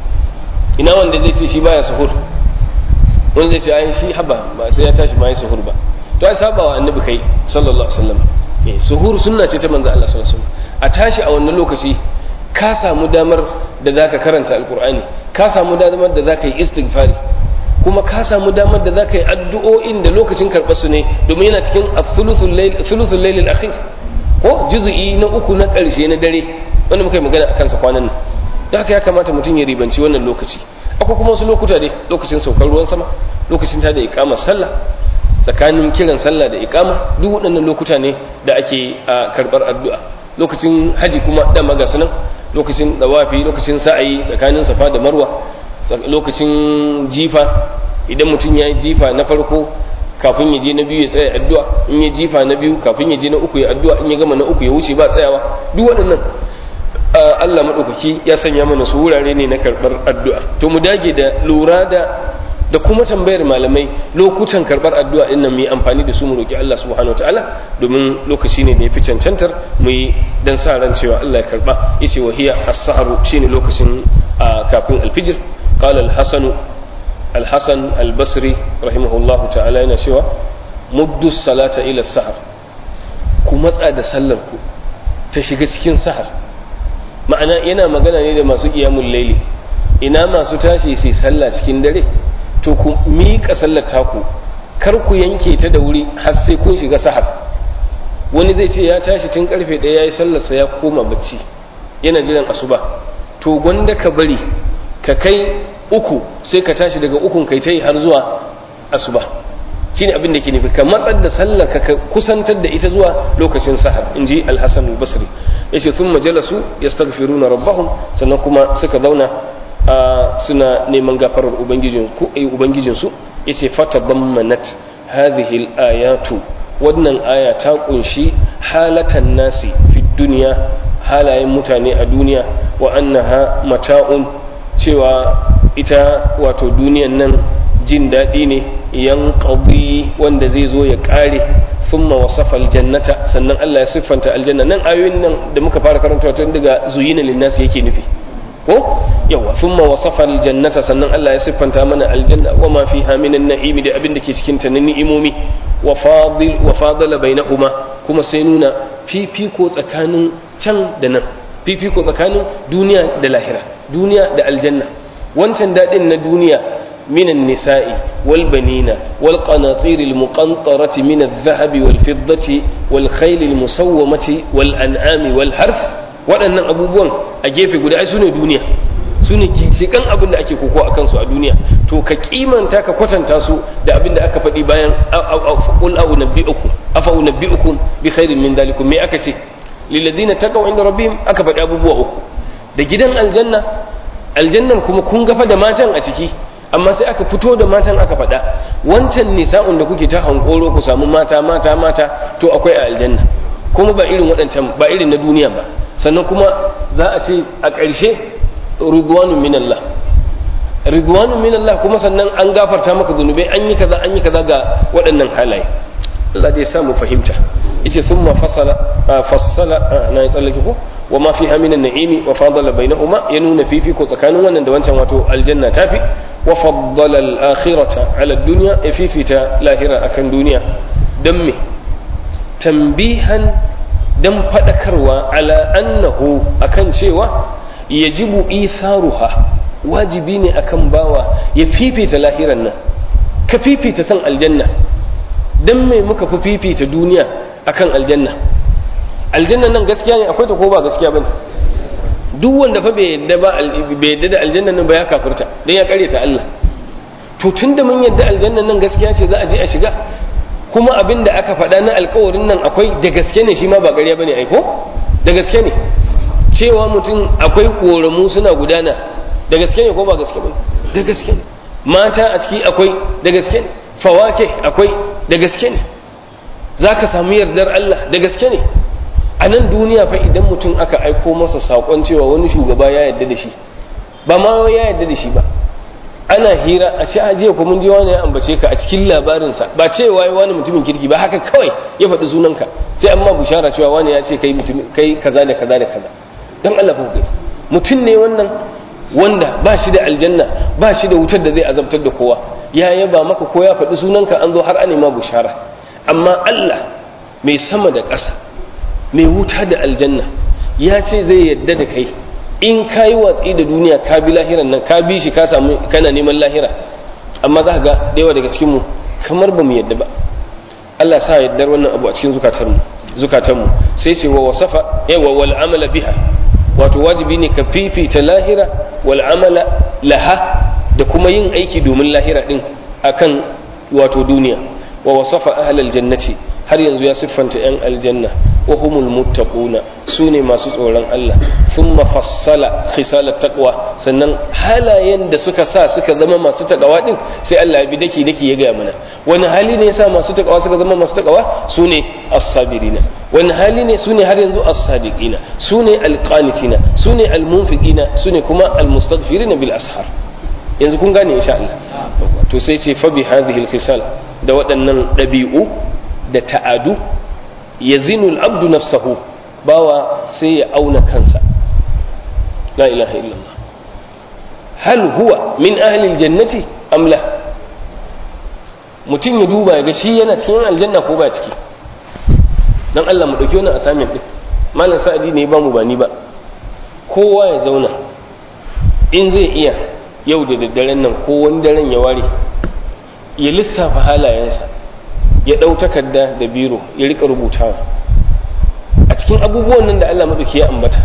ina wanda zai ce shi baya suhur wanda zai ce ai shi haba ba sai ya tashi ma yi suhur ba to ai saba wa annabi kai sallallahu alaihi wasallam eh suhur sunna ce ta manzo Allah sallallahu alaihi wasallam a tashi a wannan lokaci ka samu damar da zaka karanta alqur'ani ka samu damar da zaka yi istighfari kuma ka samu damar da zaka yi addu'o'in da lokacin karɓar su ne domin yana cikin thuluthul layl thuluthul layl al-akhir ko juz'i na uku na ƙarshe na dare wanda muka yi magana akan sa kwanan nan da haka ya kamata mutum ya ribanci wannan lokaci akwai kuma wasu lokuta dai lokacin saukar ruwan sama lokacin ta da iqamar sallah tsakanin kiran sallah da iqama duk waɗannan lokuta ne da ake karɓar addu'a lokacin haji kuma dama ga sunan lokacin dawafi lokacin sa'ayi tsakanin safa da marwa lokacin jifa idan mutum ya yi jifa na farko kafin ya je na biyu ya tsaya addu'a in ya jifa na biyu kafin ya je na uku ya addu'a in ya gama na uku ya wuce ba tsayawa duk waɗannan Allah maɗaukaki ya sanya mana su wurare ne na karɓar addu'a to mu dage da lura da da kuma tambayar malamai lokutan karɓar addu'a ɗin nan mu yi amfani da su mu roƙi Allah subhanahu wataala domin lokaci ne da ya fi cancantar mu yi dan sa ran cewa Allah ya karɓa yace wa hiya as-sahru shine lokacin kafin alfijir qala al-hasan al-hasan al-basri rahimahullahu ta'ala yana cewa muddu salata ila as-sahar ku matsa da sallar ku ta shiga cikin sahar ma'ana yana magana ne da masu qiyamul layli ina masu tashi sai sallah cikin dare to ku miƙa sallar taku kar ku yanke ta da wuri har sai kun shiga sahar wani zai ce ya tashi tun karfe ɗaya ya yi sallarsa ya koma bacci yana jiran asuba to gwanda ka bari ka kai uku sai ka tashi daga ukun kai ta yi har zuwa asuba shine abin da ke nufi ka matsar da sallar ka kusantar da ita zuwa lokacin sahar in ji alhassan al-basri ya ce sun majalasu ya stagfiruna rabbahum sannan kuma suka zauna suna neman gafarar ubangijinsu ya ce fata bammanat hadhihi al-ayatu wannan aya ta kunshi halatan nasi fi duniya halayen mutane a duniya wa annaha mata'un cewa ita wato duniyan nan jin daɗi ne yanqadi wanda zai zo ya ƙare thumma wasafa aljannata sannan Allah ya siffanta aljanna nan ayoyin nan da muka fara karantawa tun daga zuyina linnas yake nufi ko yawa thumma wasafa aljannata sannan Allah ya siffanta mana aljanna wa ma fiha minan na'imi da abin da ke cikin ta na ni'imomi wa fadil wa fadala bainahuma kuma sai nuna fifiko tsakanin can da nan fifiko tsakanin duniya da lahira duniya da aljanna wancan dadin na duniya من النساء والبنين والقناطير المقنطرة من الذهب والفضة والخيل المسومة والأنعام والحرث waɗannan abubuwan a gefe guda ai sune duniya sune ginshiƙan abin da ake koko a kansu a duniya to ka kimanta ka kwatanta su da abin da aka faɗi bayan qul a'u nabbi'ukum afa unabbi'ukum bi khairin min dalikum me aka ce lil ladina taqaw inda rabbihim aka faɗi abubuwa uku da gidan aljanna aljannan kuma kun gafa da matan a ciki amma sai aka fito da matan aka faɗa wancan nisa'un da kuke ta hankoro ku samu mata mata mata to akwai a aljanna kuma ba irin waɗancan ba irin na duniya ba sannan kuma za a ce a ƙarshe ridwanun min Allah ridwanun min Allah kuma sannan an gafarta maka zunubai an yi kaza an yi kaza ga waɗannan halaye Allah zai samu fahimta yace thumma fasala fassala na yi tsallake ko wa ma fiha min an-na'imi wa fadala bainahuma ya nuna fifiko tsakanin wannan da wancan wato aljanna tafi wa faddala al-akhirata ala ad-dunya ya fifita lahira akan duniya dan me tambihan dan fadakarwa ala annahu akan cewa yajibu itharuha wajibi ne akan bawa ya fifita lahiran nan ka fifita san aljanna dan me muka fi fifita duniya akan aljanna aljanna nan gaskiya ne akwai ta ko ba gaskiya bane duk wanda fa bai yadda ba bai yadda da aljanna nan ba ya kafirta dan ya kareta Allah to tunda mun yadda aljanna nan gaskiya ce za a je a shiga kuma abin da aka faɗa na alkawarin nan akwai da gaske ne shi ma ba ƙarya bane aiko da gaske ne cewa mutum akwai koramu suna gudana da gaske ne ko ba gaske bane da gaske ne mata a ciki akwai da gaske ne fawake akwai da gaske ne zaka samu yardar Allah da gaske ne a nan duniya fa idan mutum aka aiko masa saƙon cewa wani shugaba ya yarda da shi ba ma ya yarda da shi ba ana hira a ce ajiye ko mun je wani ya ambace ka a cikin labarinsa ba cewa wani mutumin kirki ba haka kawai ya faɗi sunanka sai amma bushara cewa wani ya ce kai mutum kai kaza da kaza da kaza dan Allah fa kai mutum ne wannan wanda ba shi da aljanna ba shi da wutar da zai azabtar da kowa ya yaba maka ko ya faɗi sunanka an zo har an ma bushara amma Allah mai sama da ƙasa mai wuta da aljanna ya ce zai yadda da kai in ka yi watsi da duniya ka bi lahiran nan ka bi shi ka samu kana neman lahira amma za ka ga yawa daga cikinmu kamar ba mu yadda ba Allah sa yaddar wannan abu a cikin zukatanmu zukatanmu sai ce wa wasafa yawa wal amala biha wato wajibi ne ka fifita lahira wal amala laha da kuma yin aiki domin lahira din akan wato duniya wa wasafa ahlal jannati har yanzu ya siffanta yan aljanna wa humul muttaquna sune masu tsoron Allah thumma fassala khisalat taqwa sannan halayen da suka sa suka zama masu takawa din sai Allah ya bi daki daki ya gaya mana wani hali ne yasa masu takawa suka zama masu takawa sune as-sabirina wani hali ne sune har yanzu as-sadiqina sune al-qanitina sune al-munfiqina sune kuma al-mustaghfirina bil ashar yanzu kun gane insha Allah to sai ce fa bi hadhihi al-khisal da waɗannan ɗabi'u da ta'adu ya zinul abdu nafsahu bawa sai ya auna kansa la ilaha illallah hal huwa min ahli aljannati am la mutum ya duba ya ga shi yana cikin aljanna ko ba ciki dan Allah mu dauki wannan assignment din malam sa'adi ne ba mu ba ni ba kowa ya zauna in zai iya yau da daddaren nan ko wani daren ya ware ya lissafa halayensa ya ɗau takarda da biro ya rika rubutawa a cikin abubuwan nan da Allah maɗauki ya ambata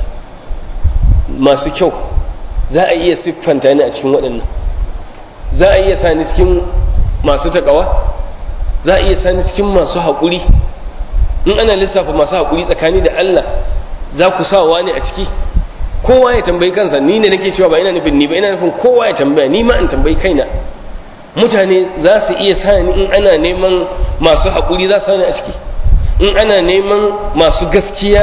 masu kyau za a iya siffanta ni a cikin waɗannan za a iya sani cikin masu taƙawa za a iya sani cikin masu haƙuri in ana lissafa masu haƙuri tsakani da Allah za ku sa wani a ciki kowa ya tambayi kansa ni ne nake cewa ba ina nufin ni ba ina nufin kowa ya tambaya ni ma in tambayi kaina mutane za su iya sani in ana neman masu haƙuri za su sani a ciki in ana neman masu gaskiya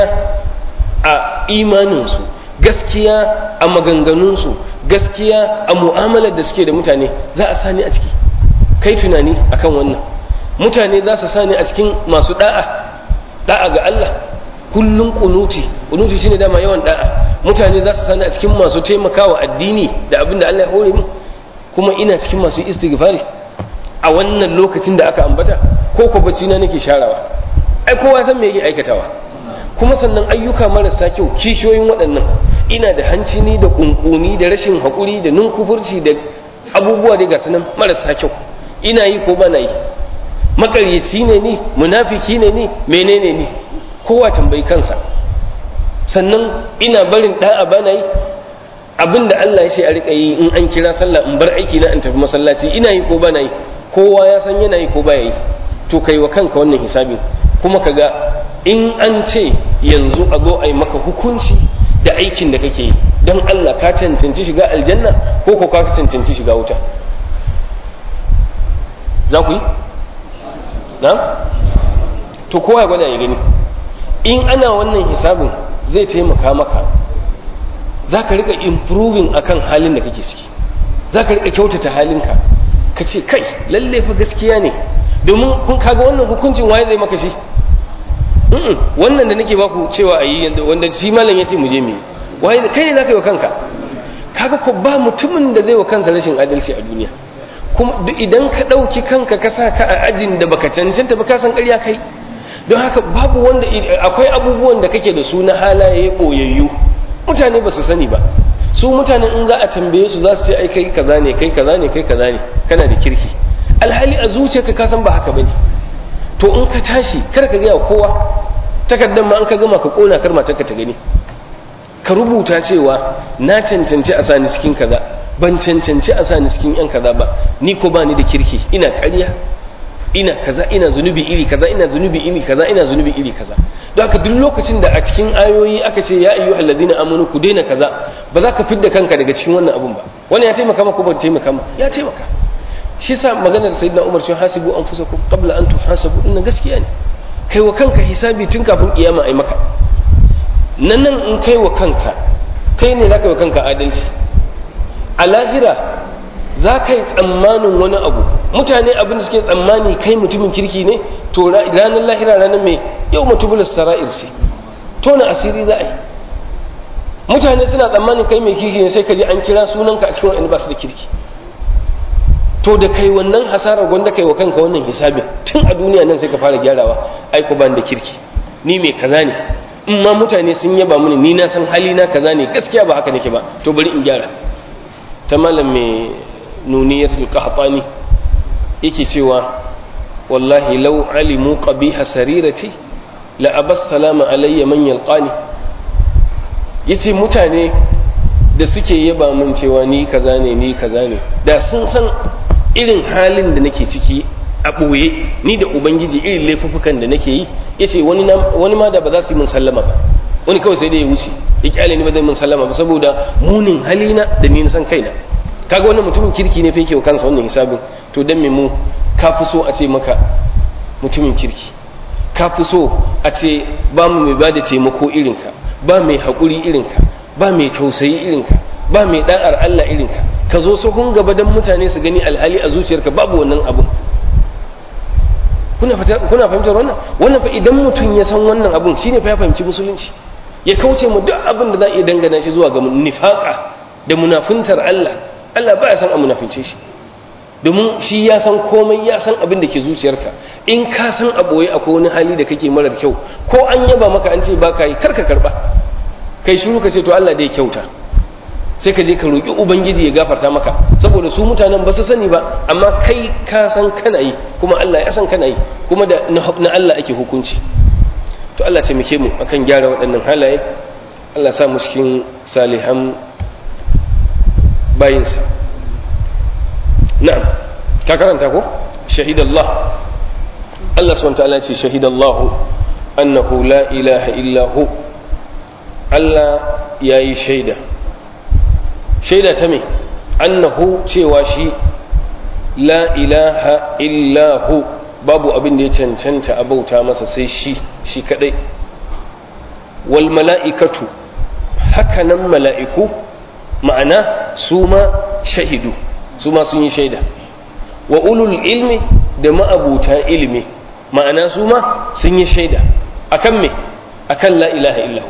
a imaninsu gaskiya a maganganunsu gaskiya a mu'amalar da suke da mutane za a sani a ciki kai tunani akan wannan mutane za su sani a cikin masu da'a da'a ga Allah kullum kunuti kunuti shine dama yawan da'a mutane za su sani a cikin masu taimakawa addini da abin da Allah ya hore mu kuma ina cikin masu istighfari a wannan lokacin da aka ambata ko ko bacci na nake sharawa ai kowa san me yake aikatawa kuma sannan ayyuka marasa kyau kishiyoyin waɗannan ina da hanci ni da kunkuni da rashin haƙuri da nunkufurci da abubuwa da gasu nan marasa kyau ina yi ko ba na yi makaryaci ne ni munafiki ne ni menene ni kowa tambayi kansa sannan ina barin da'a ba na yi abin da Allah ya ce a riƙa yi in an kira sallah in bar aiki na in tafi masallaci ina yi ko ba na yi kowa ya san yana yi ko ba ya yi to kai wa kanka wannan hisabin kuma ka ga in an ce yanzu a zo a yi maka hukunci da aikin da kake yi don Allah ka cancanci shiga aljanna ko ko ka cancanci shiga wuta za ku yi na to kowa ya gwada ya gani in ana wannan hisabin zai taimaka maka za ka rika improving akan halin da kake ciki za ka rika kyautata halinka ka ce kai lalle fa gaskiya ne domin kun kaga wannan hukuncin waye zai maka shi wannan da nake baku cewa a yi wanda shi malam ya ce mu je mu waye kai ne za ka yi wa kanka kaga ko ba mutumin da zai wa kansa rashin adalci a duniya kuma idan ka ɗauki kanka ka sa ka a ajin da baka cancanta ba ka san ƙarya kai don haka babu wanda akwai abubuwan da kake da su na halaye boyayyu mutane ba su sani ba su mutane in za a tambaye su za su ce ai kai kaza ne kai kaza ne kai kaza ne kana da kirki alhali a zuciyarka ka san ba haka bane to in ka tashi kar ka gaya kowa takardar ma an ka gama ka kona kar matarka ta gani ka rubuta cewa na cancanci a sani cikin kaza ban cancanci a sani cikin yan kaza ba ni ko bani da kirki ina ƙarya ina kaza ina zunubi iri kaza ina zunubi iri kaza ina zunubi iri kaza don haka duk lokacin da a cikin ayoyi aka ce ya ayyuhal ladina amanu ku daina kaza ba za ka fidda kanka daga cikin wannan abun ba wannan ya taimaka maka ko ba taimaka maka ya taimaka shi sa maganar sayyidina Umar shi hasibu anfusakum qabla an tuhasabu inna gaskiya ne kai wa kanka hisabi tun kafin kiyama ai maka nan nan in kai wa kanka kai ne zaka yi wa kanka adalci a lahira za ka yi tsammanin wani abu mutane abin da suke tsammani kai mutumin kirki ne to ranar lahira ranar mai yau mutubulis sara'ir ce tona asiri za a yi mutane suna tsammanin kai mai kirki ne sai ka ji an kira sunanka a cikin wa'in ba su da kirki to da kai wannan hasarar gwanda kai wa kanka wannan hisabin tun a duniya nan sai ka fara gyarawa ai ko ban da kirki ni mai kaza ne in ma mutane sun yaba mini ni na san hali na kaza ne gaskiya ba haka nake ba to bari in gyara ta malam mai nuniyatul qahtani yake cewa wallahi law alimu qabiha sarirati la abas salama alayya man yalqani yace mutane da suke yaba min cewa ni kaza ne ni kaza ne da sun san irin halin da nake ciki a ɓoye ni da ubangiji irin laifuffukan da nake yi yace wani wani ma da ba za su yi min sallama ba wani kawai sai da ya wuce ya kyale ni ba zai min sallama ba saboda munin halina da ni na san kaina kaga wannan mutumin kirki ne fa yake wa kansa wannan hisabin to dan me mu ka fi so a ce maka mutumin kirki ka fi so a ce ba mu mai bada taimako irinka ba mai haƙuri irinka ba mai tausayi irinka ba mai da'ar Allah irinka ka zo sahun gaba dan mutane su gani alhali a zuciyarka babu wannan abu kuna kuna fahimtar wannan wannan fa idan mutum ya san wannan abun shine fa ya fahimci musulunci ya kauce mu duk abin da za a iya dangana shi zuwa ga nifaqa da munafintar Allah Allah ba ya san a munafince shi domin shi ya san komai ya san abin da ke zuciyarka in ka san a boye akwai wani hali da kake marar kyau ko an yaba maka an ce baka yi karka karba kai shiru ka ce to Allah da ya kyauta sai ka je ka roki ubangiji ya gafarta maka saboda su mutanen ba su sani ba amma kai ka san kana yi kuma Allah ya san kana yi kuma da na Allah ake hukunci to Allah ce muke mu akan gyara waɗannan halaye Allah sa mu cikin salihan bayinsa na'am ka karanta ko shahidallah Allah subhanahu wa ta'ala ce shahidallahu annahu la ilaha illa hu Allah yayi shaida shaida ta me annahu cewa shi la ilaha illa hu babu abin da ya cancanta a bauta masa sai shi shi kadai wal mala'ikatu hakanan mala'iku ma'ana su ma shahidu su ma sun yi shaida wa ulul ilmi da ma'abuta ilimi ma'ana su ma sun yi shaida akan me akan la ilaha illahu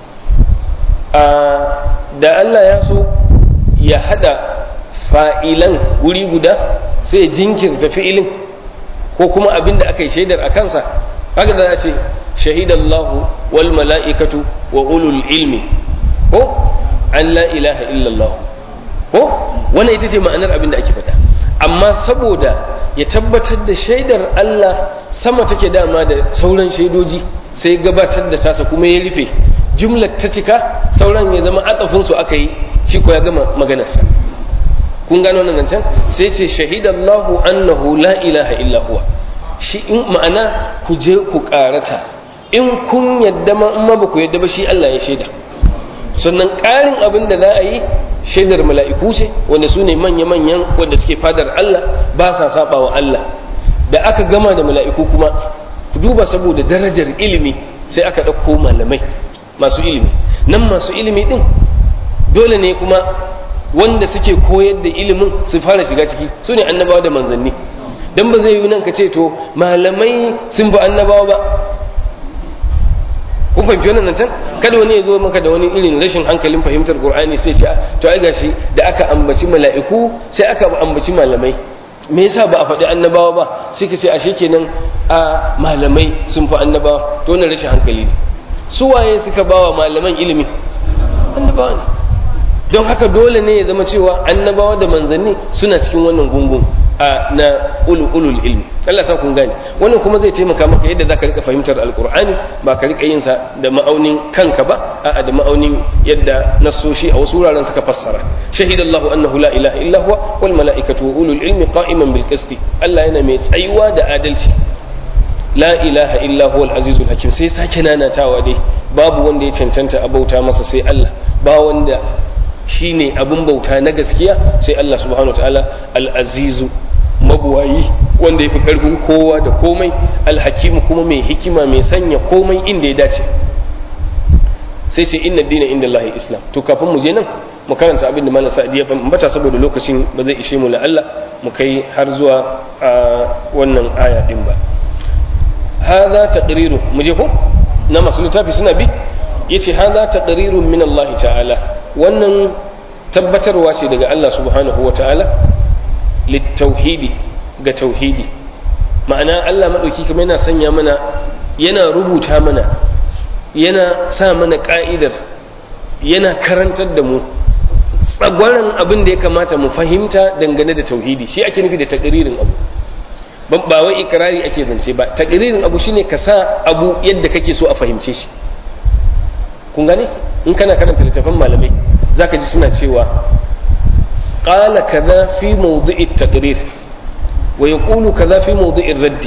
da Allah ya so ya hada fa'ilan wuri guda sai jinkirta fi'ilin ko kuma abin da aka yi shaidar a kansa haka da ce shahidallahu wal mala'ikatu wa ulul ilmi ko an la ilaha illallah ko wannan ita ce ma'anar abin da ake faɗa amma saboda ya tabbatar da shaidar Allah sama take dama da sauran shaidoji sai gabatar da tasa kuma ya rufe jumlar ta cika sauran ya zama atafin su aka yi shi ko ya gama maganarsa kun gano nan can sai ce shahidallahu annahu la ilaha illa huwa shi in ma'ana ku je ku karata in kun yadda ma in ma ba ku yadda ba shi Allah ya shaida sannan ƙarin abin da za a yi shaidar mala'iku ce wanda su ne manya-manyan wanda suke fadar Allah ba sa saba wa Allah da aka gama da mala'iku kuma ku duba saboda darajar ilimi sai aka ɗauko malamai masu ilimi nan masu ilimi ɗin dole ne kuma wanda suke koyar da ilimin su fara shiga ciki su ne annabawa da manzanni don ba zai yi nan ka ce to malamai sun fi annabawa ba kun fahimci wannan nan can kada wani ya zo maka da wani irin rashin hankalin fahimtar qur'ani sai ce to ai gashi da aka ambaci mala'iku sai aka ambaci malamai me yasa ba a faɗi annabawa ba sai ka ce ashe kenan a malamai sun fi annabawa to wannan rashin hankali ne. Su waye suka bawa malaman ilimi? Annabawa ne. Don haka dole ne ya zama cewa annabawa da manzanni suna cikin wannan gungun a na ulul ilmi. Allah sa kun gane wannan kuma zai taimaka maka yadda zaka rika fahimtar alqur'ani ba ka rika yin sa da ma'aunin kanka ba a'a da ma'aunin yadda nasoshi a wasu wuraren suka fassara. Shahidallahu annahu la ilaha illa huwa wal mala'ikatu wa ulul ilmi qa'iman bil qisti. Allah yana mai tsayuwa da adalci. La ilaha illa huwa al-azizul hakim. Sai sake nanatawa dai babu wanda ya cancanta a bauta masa sai Allah, ba wanda shine abin bauta na gaskiya sai Allah subhanahu wataala al-azizu mabuwayi wanda yafi karfin kowa da komai, al-hakim kuma mai hikima mai sanya komai inda ya dace. Sai sai inna dina inda Allah islam. To kafin mu je nan mu karanta abin da malam Sa'di ya ambata saboda lokacin ba zai ishe mu la Allah mu kai har zuwa wannan aya din ba. Hadha taqriru mu je ko na masu littafi suna bi yace hadha taqrirun min Allah ta'ala, wannan tabbatarwa ce daga Allah subhanahu wa ta'ala littauhidi ga tauhidi. Ma'ana Allah maɗauki kuma yana sanya mana, yana rubuta mana, yana sa mana ƙa'idar, yana karantar da mu tsagwaron abin da ya kamata mu fahimta dangane da tauhidi. Shi ake nufi da taqririn abu, ba wai ikrari ake zance ba. Taqririn abu shine ka sa abu yadda kake so a fahimce shi. Kun gane in kana karanta littafin malamai zaka ji suna cewa qala kaza fi mawdi'i at-taqrir wa yaqulu kaza fi mawdi'i ar-radd.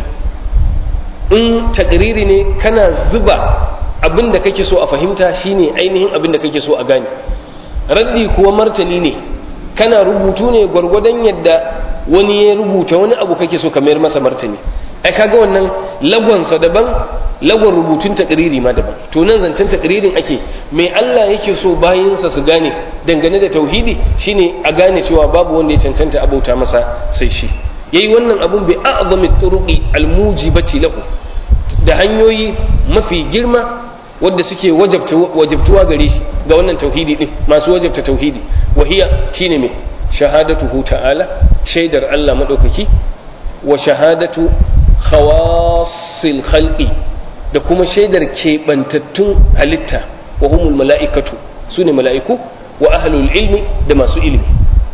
In taqriri ne kana zuba abinda kake so a fahimta shine ainihin abinda kake so a gane. Raddi kuwa martani ne, kana rubutu ne gwargwadon yadda wani ya rubuta wani abu kake so ka mayar masa martani. Ai kaga wannan lagonsa daban, lagon rubutun takriri ma daban. To nan zancen takririn ake, mai Allah yake so bayinsa su gane dangane da tauhidi shine a gane cewa babu wanda ya cancanta abauta masa sai shi. Yayi wannan abun bi a'zami turuqi almujibati lahu, da hanyoyi mafi girma wanda suke wajabtuwa gare shi ga wannan tauhidi din, masu wajabta tauhidi. Wahiya shine me? Shahadatuhu ta'ala, shaidar Allah madaukaki, wa shahadatu khawasil khalqi, da kuma shaidar keɓantattun halitta, wa humul mala'ikatu, su ne mala'iku, wa ahlul ilmi da masu ilimi.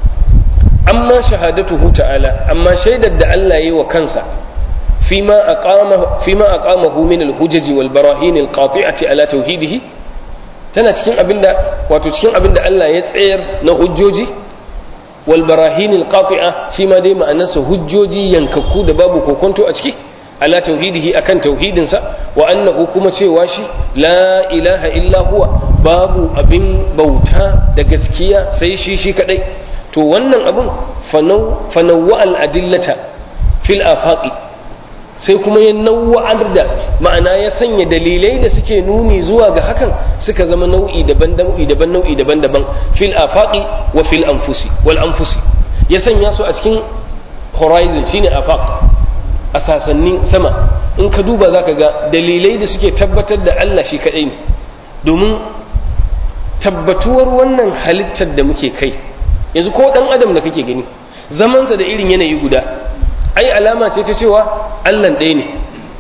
Amma shahadatuhu ta'ala, amma shaidar da Allah ya yi wa kansa fima aqama fima aqamahu min al-hujaji wal barahin al-qati'ati ala tauhidihi, tana cikin abinda wato cikin abinda Allah ya tsayar na hujjoji wal barahin al-qati'a, shi ma dai ma'anarsa hujjoji yankakku da babu kokonto a ciki, ala tauhidihi akan tauhidinsa, wa annahu kuma cewa shi la ilaha illa huwa, babu abin bauta da gaskiya sai shi shi kadai. To wannan abun fanawwa al-adillata fil afaqi, sai kuma ya nawwa'ar da ma'ana ya sanya dalilai da suke nuni zuwa ga hakan suka zama nau'i daban nau'i daban nau'i daban-daban fil afaqi wa fil anfusi wal anfusi, ya sanya su a cikin horizon shine afaq, a sasannin sama. In ka duba zaka ga dalilai da suke tabbatar da Allah shi kadai ne, domin tabbatuwar wannan halittar da muke kai yanzu, ko dan adam da kake gani zamansa da irin yanayi guda, ai alama ce ta cewa Allah ɗaya ne.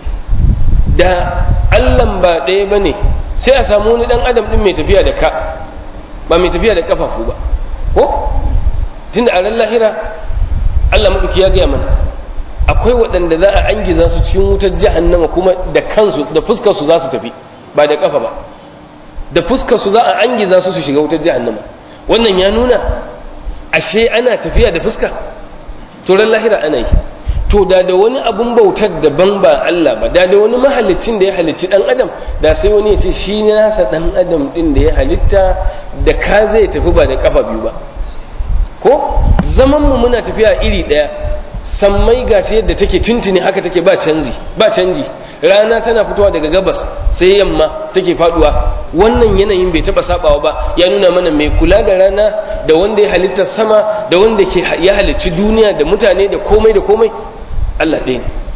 Da Allah ba ɗaya ba ne sai a samu wani ɗan adam ɗin mai tafiya da ka, ba mai tafiya da ƙafafu ba, ko tunda a ran lahira Allah maɗauki ya gaya mana akwai waɗanda za a angiza su cikin wutar jahannama kuma da kansu da fuskar su za su tafi, ba da ƙafa ba, da fuskar su za a angiza su su shiga wutar jahannama. Wannan ya nuna ashe ana tafiya da fuska, to ran lahira ana yi. To da da wani abun bautar daban ba Allah ba, da da wani mahalicin da ya halicci dan adam, da sai wani ya ce shi nasa dan adam din da ya halitta da ka zai tafi ba da kafa biyu ba. Ko zaman mu muna tafiya iri daya, sammai gashi yadda take tuntuni haka take ba canji, ba canji. Rana tana fitowa daga gabas sai yamma take faduwa. Wannan yanayin bai taba sabawa ba, ya nuna mana mai kula da rana da wanda ya halitta sama da wanda ke ya halicci duniya da mutane da komai da komai Allah ɗaya ne.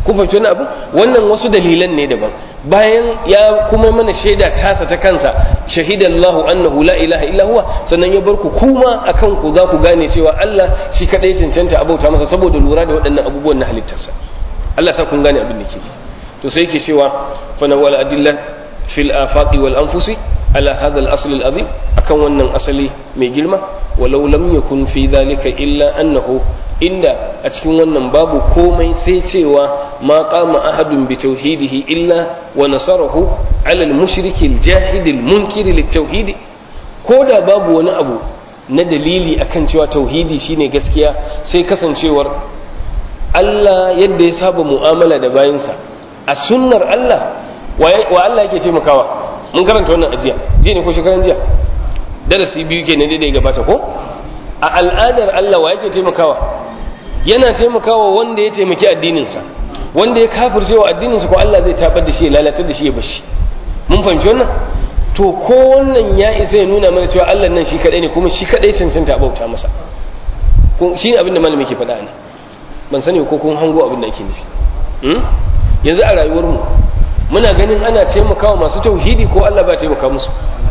kun fahimci wani abu wannan wasu dalilan ne daban bayan ya kuma mana shaida tasa ta kansa shahidallahu annahu la ilaha illa huwa sannan ya bar ku kuma akan ku za ku gane cewa Allah shi kadai cancanta abauta masa saboda lura da waɗannan abubuwan na halittarsa Allah sa kun gane abin da ke to sai yake cewa fa nawal adilla fil afaqi wal anfusi ala hadha al asl al azim akan wannan asali mai girma walau lam yakun fi dhalika illa annahu inda a cikin wannan babu komai sai cewa ma qama ahadun bi tauhidihi illa wa nasarahu ala al mushriki al jahid al munkir lit tauhid ko da babu wani abu na dalili akan cewa tauhidi shine gaskiya sai kasancewar Allah yadda ya saba mu'amala da bayinsa a sunnar Allah wa Allah yake taimakawa mun karanta wannan ajiya jiya ne ko shekaran jiya darasi biyu kenan da ya gabata ko a al'adar Allah wa yake taimakawa yana taimakawa wanda ya taimaki addininsa wanda ya kafirce wa addininsa ko Allah zai tabar da shi ya lalatar da shi ya bashi mun fahimci wannan to ko wannan ya isa ya nuna mana cewa Allah nan shi kadai ne kuma shi kadai cancanta bauta masa shi ne abin da malami ke faɗa ne ban sani ko kun hango abin da ake nufi yanzu a rayuwar mu muna ganin ana taimakawa masu tauhidi ko Allah ba taimaka musu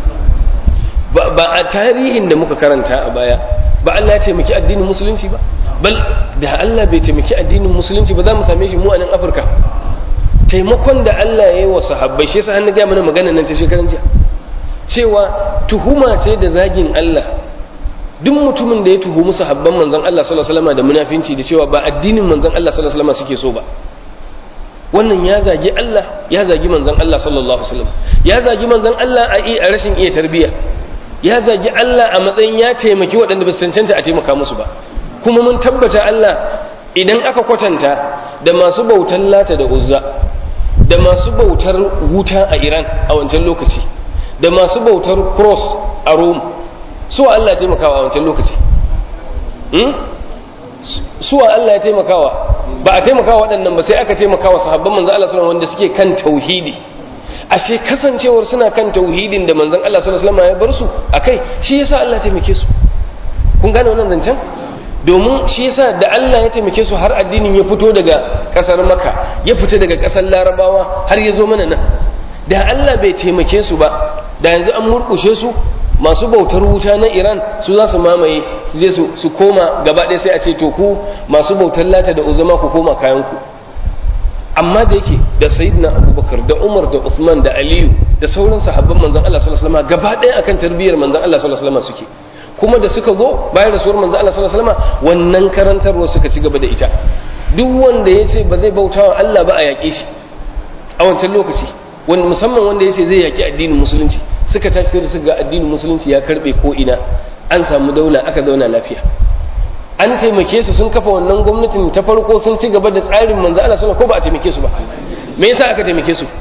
ba a tarihin da muka karanta a baya ba Allah ya taimaki addinin musulunci ba bal da Allah bai taimaki addinin musulunci ba za mu same shi mu a nan Afirka taimakon da Allah ya yi wa sahabbai shi yasa hannu ga mana magana nan ta shekaran jiya cewa tuhuma ce da zagin Allah duk mutumin da ya tuhumi sahabban manzon Allah sallallahu alaihi wasallam da munafinci da cewa ba addinin manzon Allah sallallahu alaihi wasallam suke so ba wannan ya zagi Allah ya zagi manzon Allah sallallahu alaihi wasallam ya zagi manzon Allah a a rashin iya tarbiyya ya zagi Allah a matsayin ya taimaki waɗanda ba su cancanta a taimaka musu ba kuma mun tabbata Allah idan aka kwatanta da masu bautar Lata da Uzza da masu bautar wuta a Iran a wancan lokaci da masu bautar cross a Rome su Allah ya taimakawa a wancan lokaci hmm? su Allah ya taimakawa ba a taimakawa waɗannan ba sai aka taimakawa sahabban manzo Allah sallallahu alaihi wasallam wanda suke kan tauhidi ashe kasancewar suna kan tauhidin da manzon Allah sallallahu alaihi wasallam ya bar su akai shi yasa Allah ya taimake su kun gane wannan zancen domin shi yasa da Allah ya taimake su har addinin ya fito daga kasar Makka ya fita daga kasar Larabawa har ya zo mana nan da Allah bai taimake su ba da yanzu an murkushe su masu bautar wuta na Iran su za su mamaye su je su koma gaba ɗaya sai a ce to ku masu bautar Lata da Uzama ku koma kayan ku amma da yake da Sayyidina Abubakar da Umar da Uthman da Aliyu da sauran sahabban manzon Allah sallallahu alaihi wasallam gaba ɗaya akan tarbiyyar manzon Allah sallallahu alaihi wasallam suke kuma da suka zo bayan rasuwar manzon Allah sallallahu alaihi wasallam wannan karantarwa suka ci gaba da ita duk wanda ya ce ba zai bautawa Allah ba a yaƙe shi a wancan lokaci wani musamman wanda ya ce zai yaƙi addinin musulunci suka tashi da suka ga addinin musulunci ya karbe ko ina an samu daula aka zauna lafiya an taimake su sun kafa wannan gwamnatin ta farko sun ci gaba da tsarin manzo Allah sallallahu ko ba a taimake su ba me yasa aka taimake su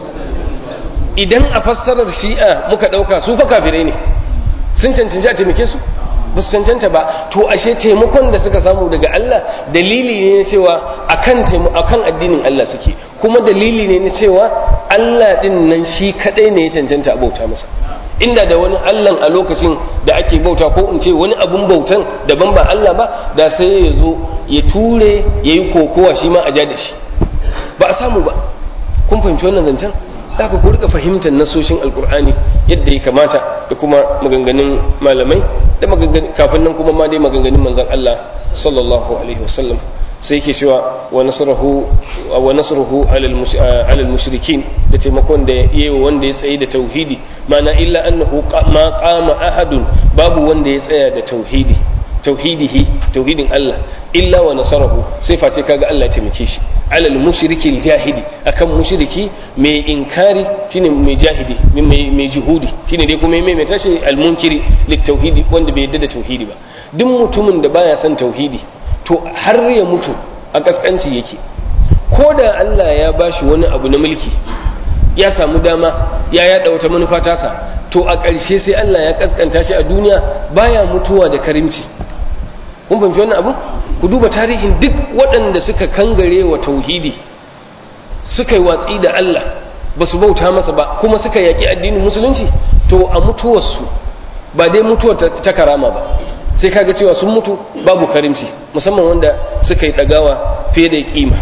idan a fassarar shi'a muka dauka su fa kafirai ne sun cancanci a taimake su ba su cancanta ba to ashe taimakon da suka samu daga Allah dalili ne na cewa akan akan addinin Allah suke kuma dalili ne na cewa Allah din nan shi kadai ne ya cancanta a bauta masa inda da wani Allah a lokacin da ake bauta ko in ce wani abun bautan daban ba Allah ba da sai ya zo ya ture ya yi kokowa shi ma a ja da shi ba a samu ba kun fahimci wannan zancen za ka rika fahimtar nasoshin alkur'ani yadda ya kamata da kuma maganganun malamai da maganganun kafin nan kuma ma dai maganganun manzon Allah sallallahu alaihi wasallam sai yake cewa wa nasruhu wa nasruhu ala al-mushrikin da taimakon da yayi wanda ya tsaye da tauhidi mana illa annahu ma qama ahadun babu wanda ya tsaya da tauhidi tauhidihi tauhidin Allah illa wa nasarahu sai face kaga Allah ya taimake shi alal mushriki jahidi akan mushriki mai inkari shine mai jahidi mai mai juhudi shine dai kuma mai mai tashi al munkiri lit tauhidi wanda bai yadda da tauhidi ba duk mutumin da baya son tauhidi to har ya mutu a kaskanci yake ko da Allah ya bashi wani abu na mulki ya samu dama ya yada wata manufa tasa to a ƙarshe sai Allah ya kaskanta shi a duniya baya mutuwa da karimci kun fahimci wannan abu ku duba tarihin duk waɗanda suka kangare wa tauhidi suka yi watsi da Allah ba su bauta masa ba kuma suka yaƙi addinin musulunci to a mutuwarsu ba dai mutuwar ta karama ba sai kaga cewa sun mutu babu karimci musamman wanda suka yi ɗagawa fiye da kima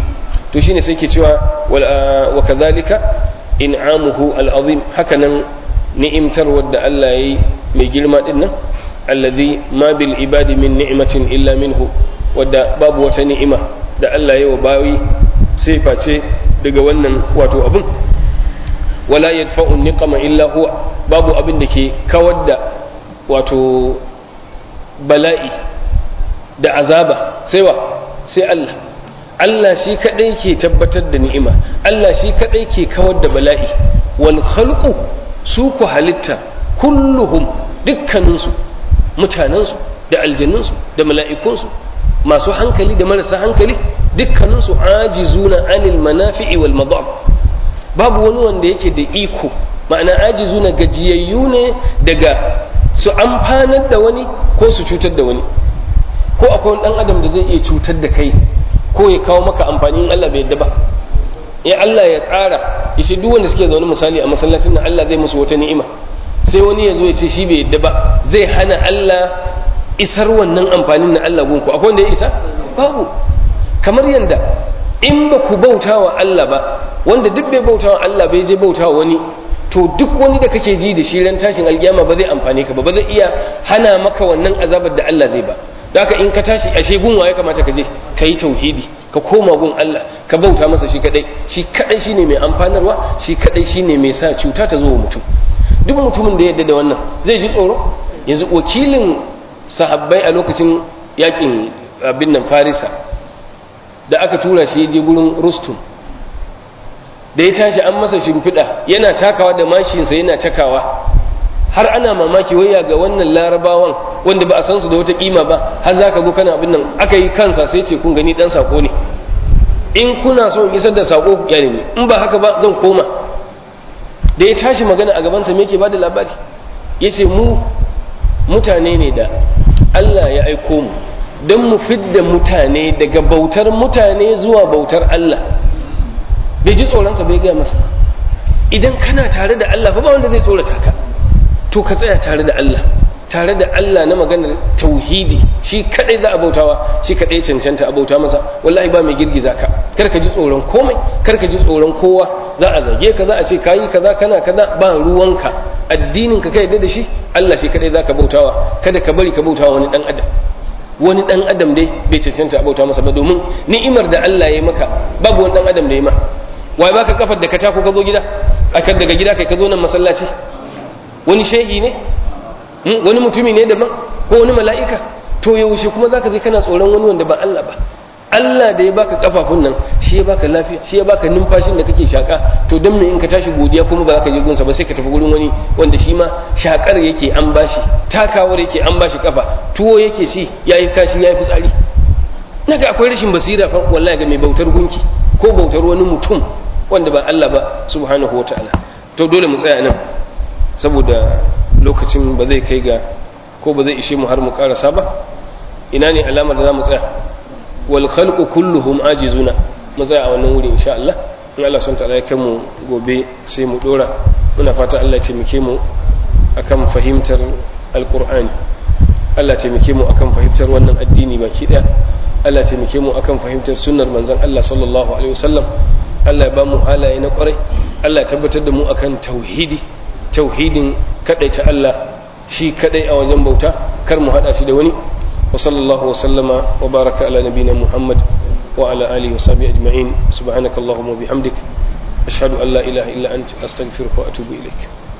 to shine sai ke cewa wa kadhalika in'amuhu al'azim, hakanan ni'imtar wadda Allah yayi mai girma din nan, alladhi ma bil ibadi min ni'matin illa minhu, wadda babu wata ni'ima da Allah yayi wa bayi sai face daga wannan wato abun. Wala yadfa'u niqama illa huwa, babu abin da ke kawar da wato bala'i da azaba sai wa sai Allah. Allah shi kadai ke tabbatar da ni'ima, Allah shi kadai ke kawar da bala'i. Wal khalqu, su ku halitta, kulluhum, dukkaninsu, mutanensu da aljannunsu da mala'ikunsu, masu hankali da marasa hankali, dukkaninsu ajizuna anil manafi'i wal madab, babu wani wanda yake da iko, ma'ana ajizuna gajiyayyu ne daga su amfanar da wani ko su cutar da wani. Ko akwai wani dan adam da zai iya cutar da kai ko ya kawo maka amfani in Allah bai yadda ba? Ya Allah ya tsara, yace duk wanda suke zaune misali a masallacin nan Allah zai musu wata ni'ima, sai wani ya zo ya ce shi bai yadda ba, zai hana Allah isar wannan amfanin na Allah gunku. Akwai wanda ya isa? Babu. Kamar yanda in ba ku bauta wa Allah ba, wanda duk bai bauta wa Allah bai je bauta wa wani, to duk wani da kake ji da shi ran tashin alkiyama ba zai amfane ka ba, ba zai iya hana maka wannan azabar da Allah zai ba. Da haka in ka tashi ashe gunwa ya kamata ka je ka yi tauhidi, ka koma gun Allah, ka bauta masa shi kadai. Shi kadai shine mai amfanarwa, shi kadai shine mai sa cuta ta zo wa mutum. Duk mutumin da ya yarda da wannan zai ji tsoro. Yanzu wakilin sahabbai a lokacin yakin abin nan Farisa da aka tura shi ya je gurin Rustum, da ya tashi an masa shimfiɗa yana takawa da mashinsa yana cakawa, har ana mamaki waya ga wannan larabawan wanda ba a san su da wata kima ba, har za ka zo kana abin nan. Aka yi kansa sai ce kun gani dan sako ne, in kuna so in isar da sako ya ne, in ba haka ba zan koma. Da ya tashi magana a gabansa me yake ba da labari? Ya ce mu mutane ne da Allah ya aiko mu don mu fidda mutane daga bautar mutane zuwa bautar Allah. Bai ji tsoronsa bai gaya masa, idan kana tare da Allah fa ba wanda zai tsorata ka, to ka tsaya tare da Allah, tare da Allah na maganar tauhidi, shi kadai za a bautawa, shi kadai cancanta a bauta masa. Wallahi ba mai girgiza ka, kar ka ji tsoron komai, kar ka ji tsoron kowa, za a zage ka, za a ce kayi kaza kana kaza, ba ruwanka. Addinin ka kai da shi, Allah shi kadai za ka bautawa, kada ka bari ka bautawa wani dan adam. Wani dan adam dai bai cancanta a bauta masa ba, domin ni'imar da Allah ya yi maka babu wani dan adam da ya ma. Wai baka kafar da ka tako ka zo gida, akan daga gida kai ka zo nan masallaci? Wani shehi ne, wani mutumi ne daban, ko wani mala'ika? To yaushe kuma zaka zai kana tsoron wani wanda ba Allah ba? Allah da ya baka kafafun nan, shi ya baka lafiya, shi ya baka numfashin da kake shaka, to dan me in ka tashi godiya kuma ba za ka je gunsa ba, sai ka tafi gurin wani wanda shi ma shakar yake an bashi, takawar yake an bashi kafa, tuwo yake ci, yayi kashi yayi fitsari. Naga akwai rashin basira fa wallahi ga mai bautar gunki ko bautar wani mutum wanda ba Allah ba subhanahu wataala. To dole mu tsaya nan, saboda lokacin ba zai kai ga ko ba zai ishe mu har mu karasa ba. Ina ne alamar da za mu tsaya? Wal khalqu kulluhum ajizuna. Mu tsaya a wannan wuri insha Allah. In Allah subhanahu wataala ya kai mu gobe sai mu dora. Muna fata Allah ya taimake mu akan fahimtar alqur'ani, Allah ya taimake mu akan fahimtar wannan addini baki daya, Allah ya taimake mu akan fahimtar sunnar manzon Allah sallallahu alaihi wasallam. Allah ya ba mu halaye na kwarai, Allah ya tabbatar da mu akan tauhidi, tauhidin kadaita Allah shi kadai a wajen bauta, kar mu hada shi da wani. Wa sallallahu wa sallama wa baraka ala nabina Muhammad wa ala alihi wa sahbihi ajma'in. Subhanakallahumma wa bihamdik ashhadu an la ilaha illa anta astaghfiruka wa atubu ilaik.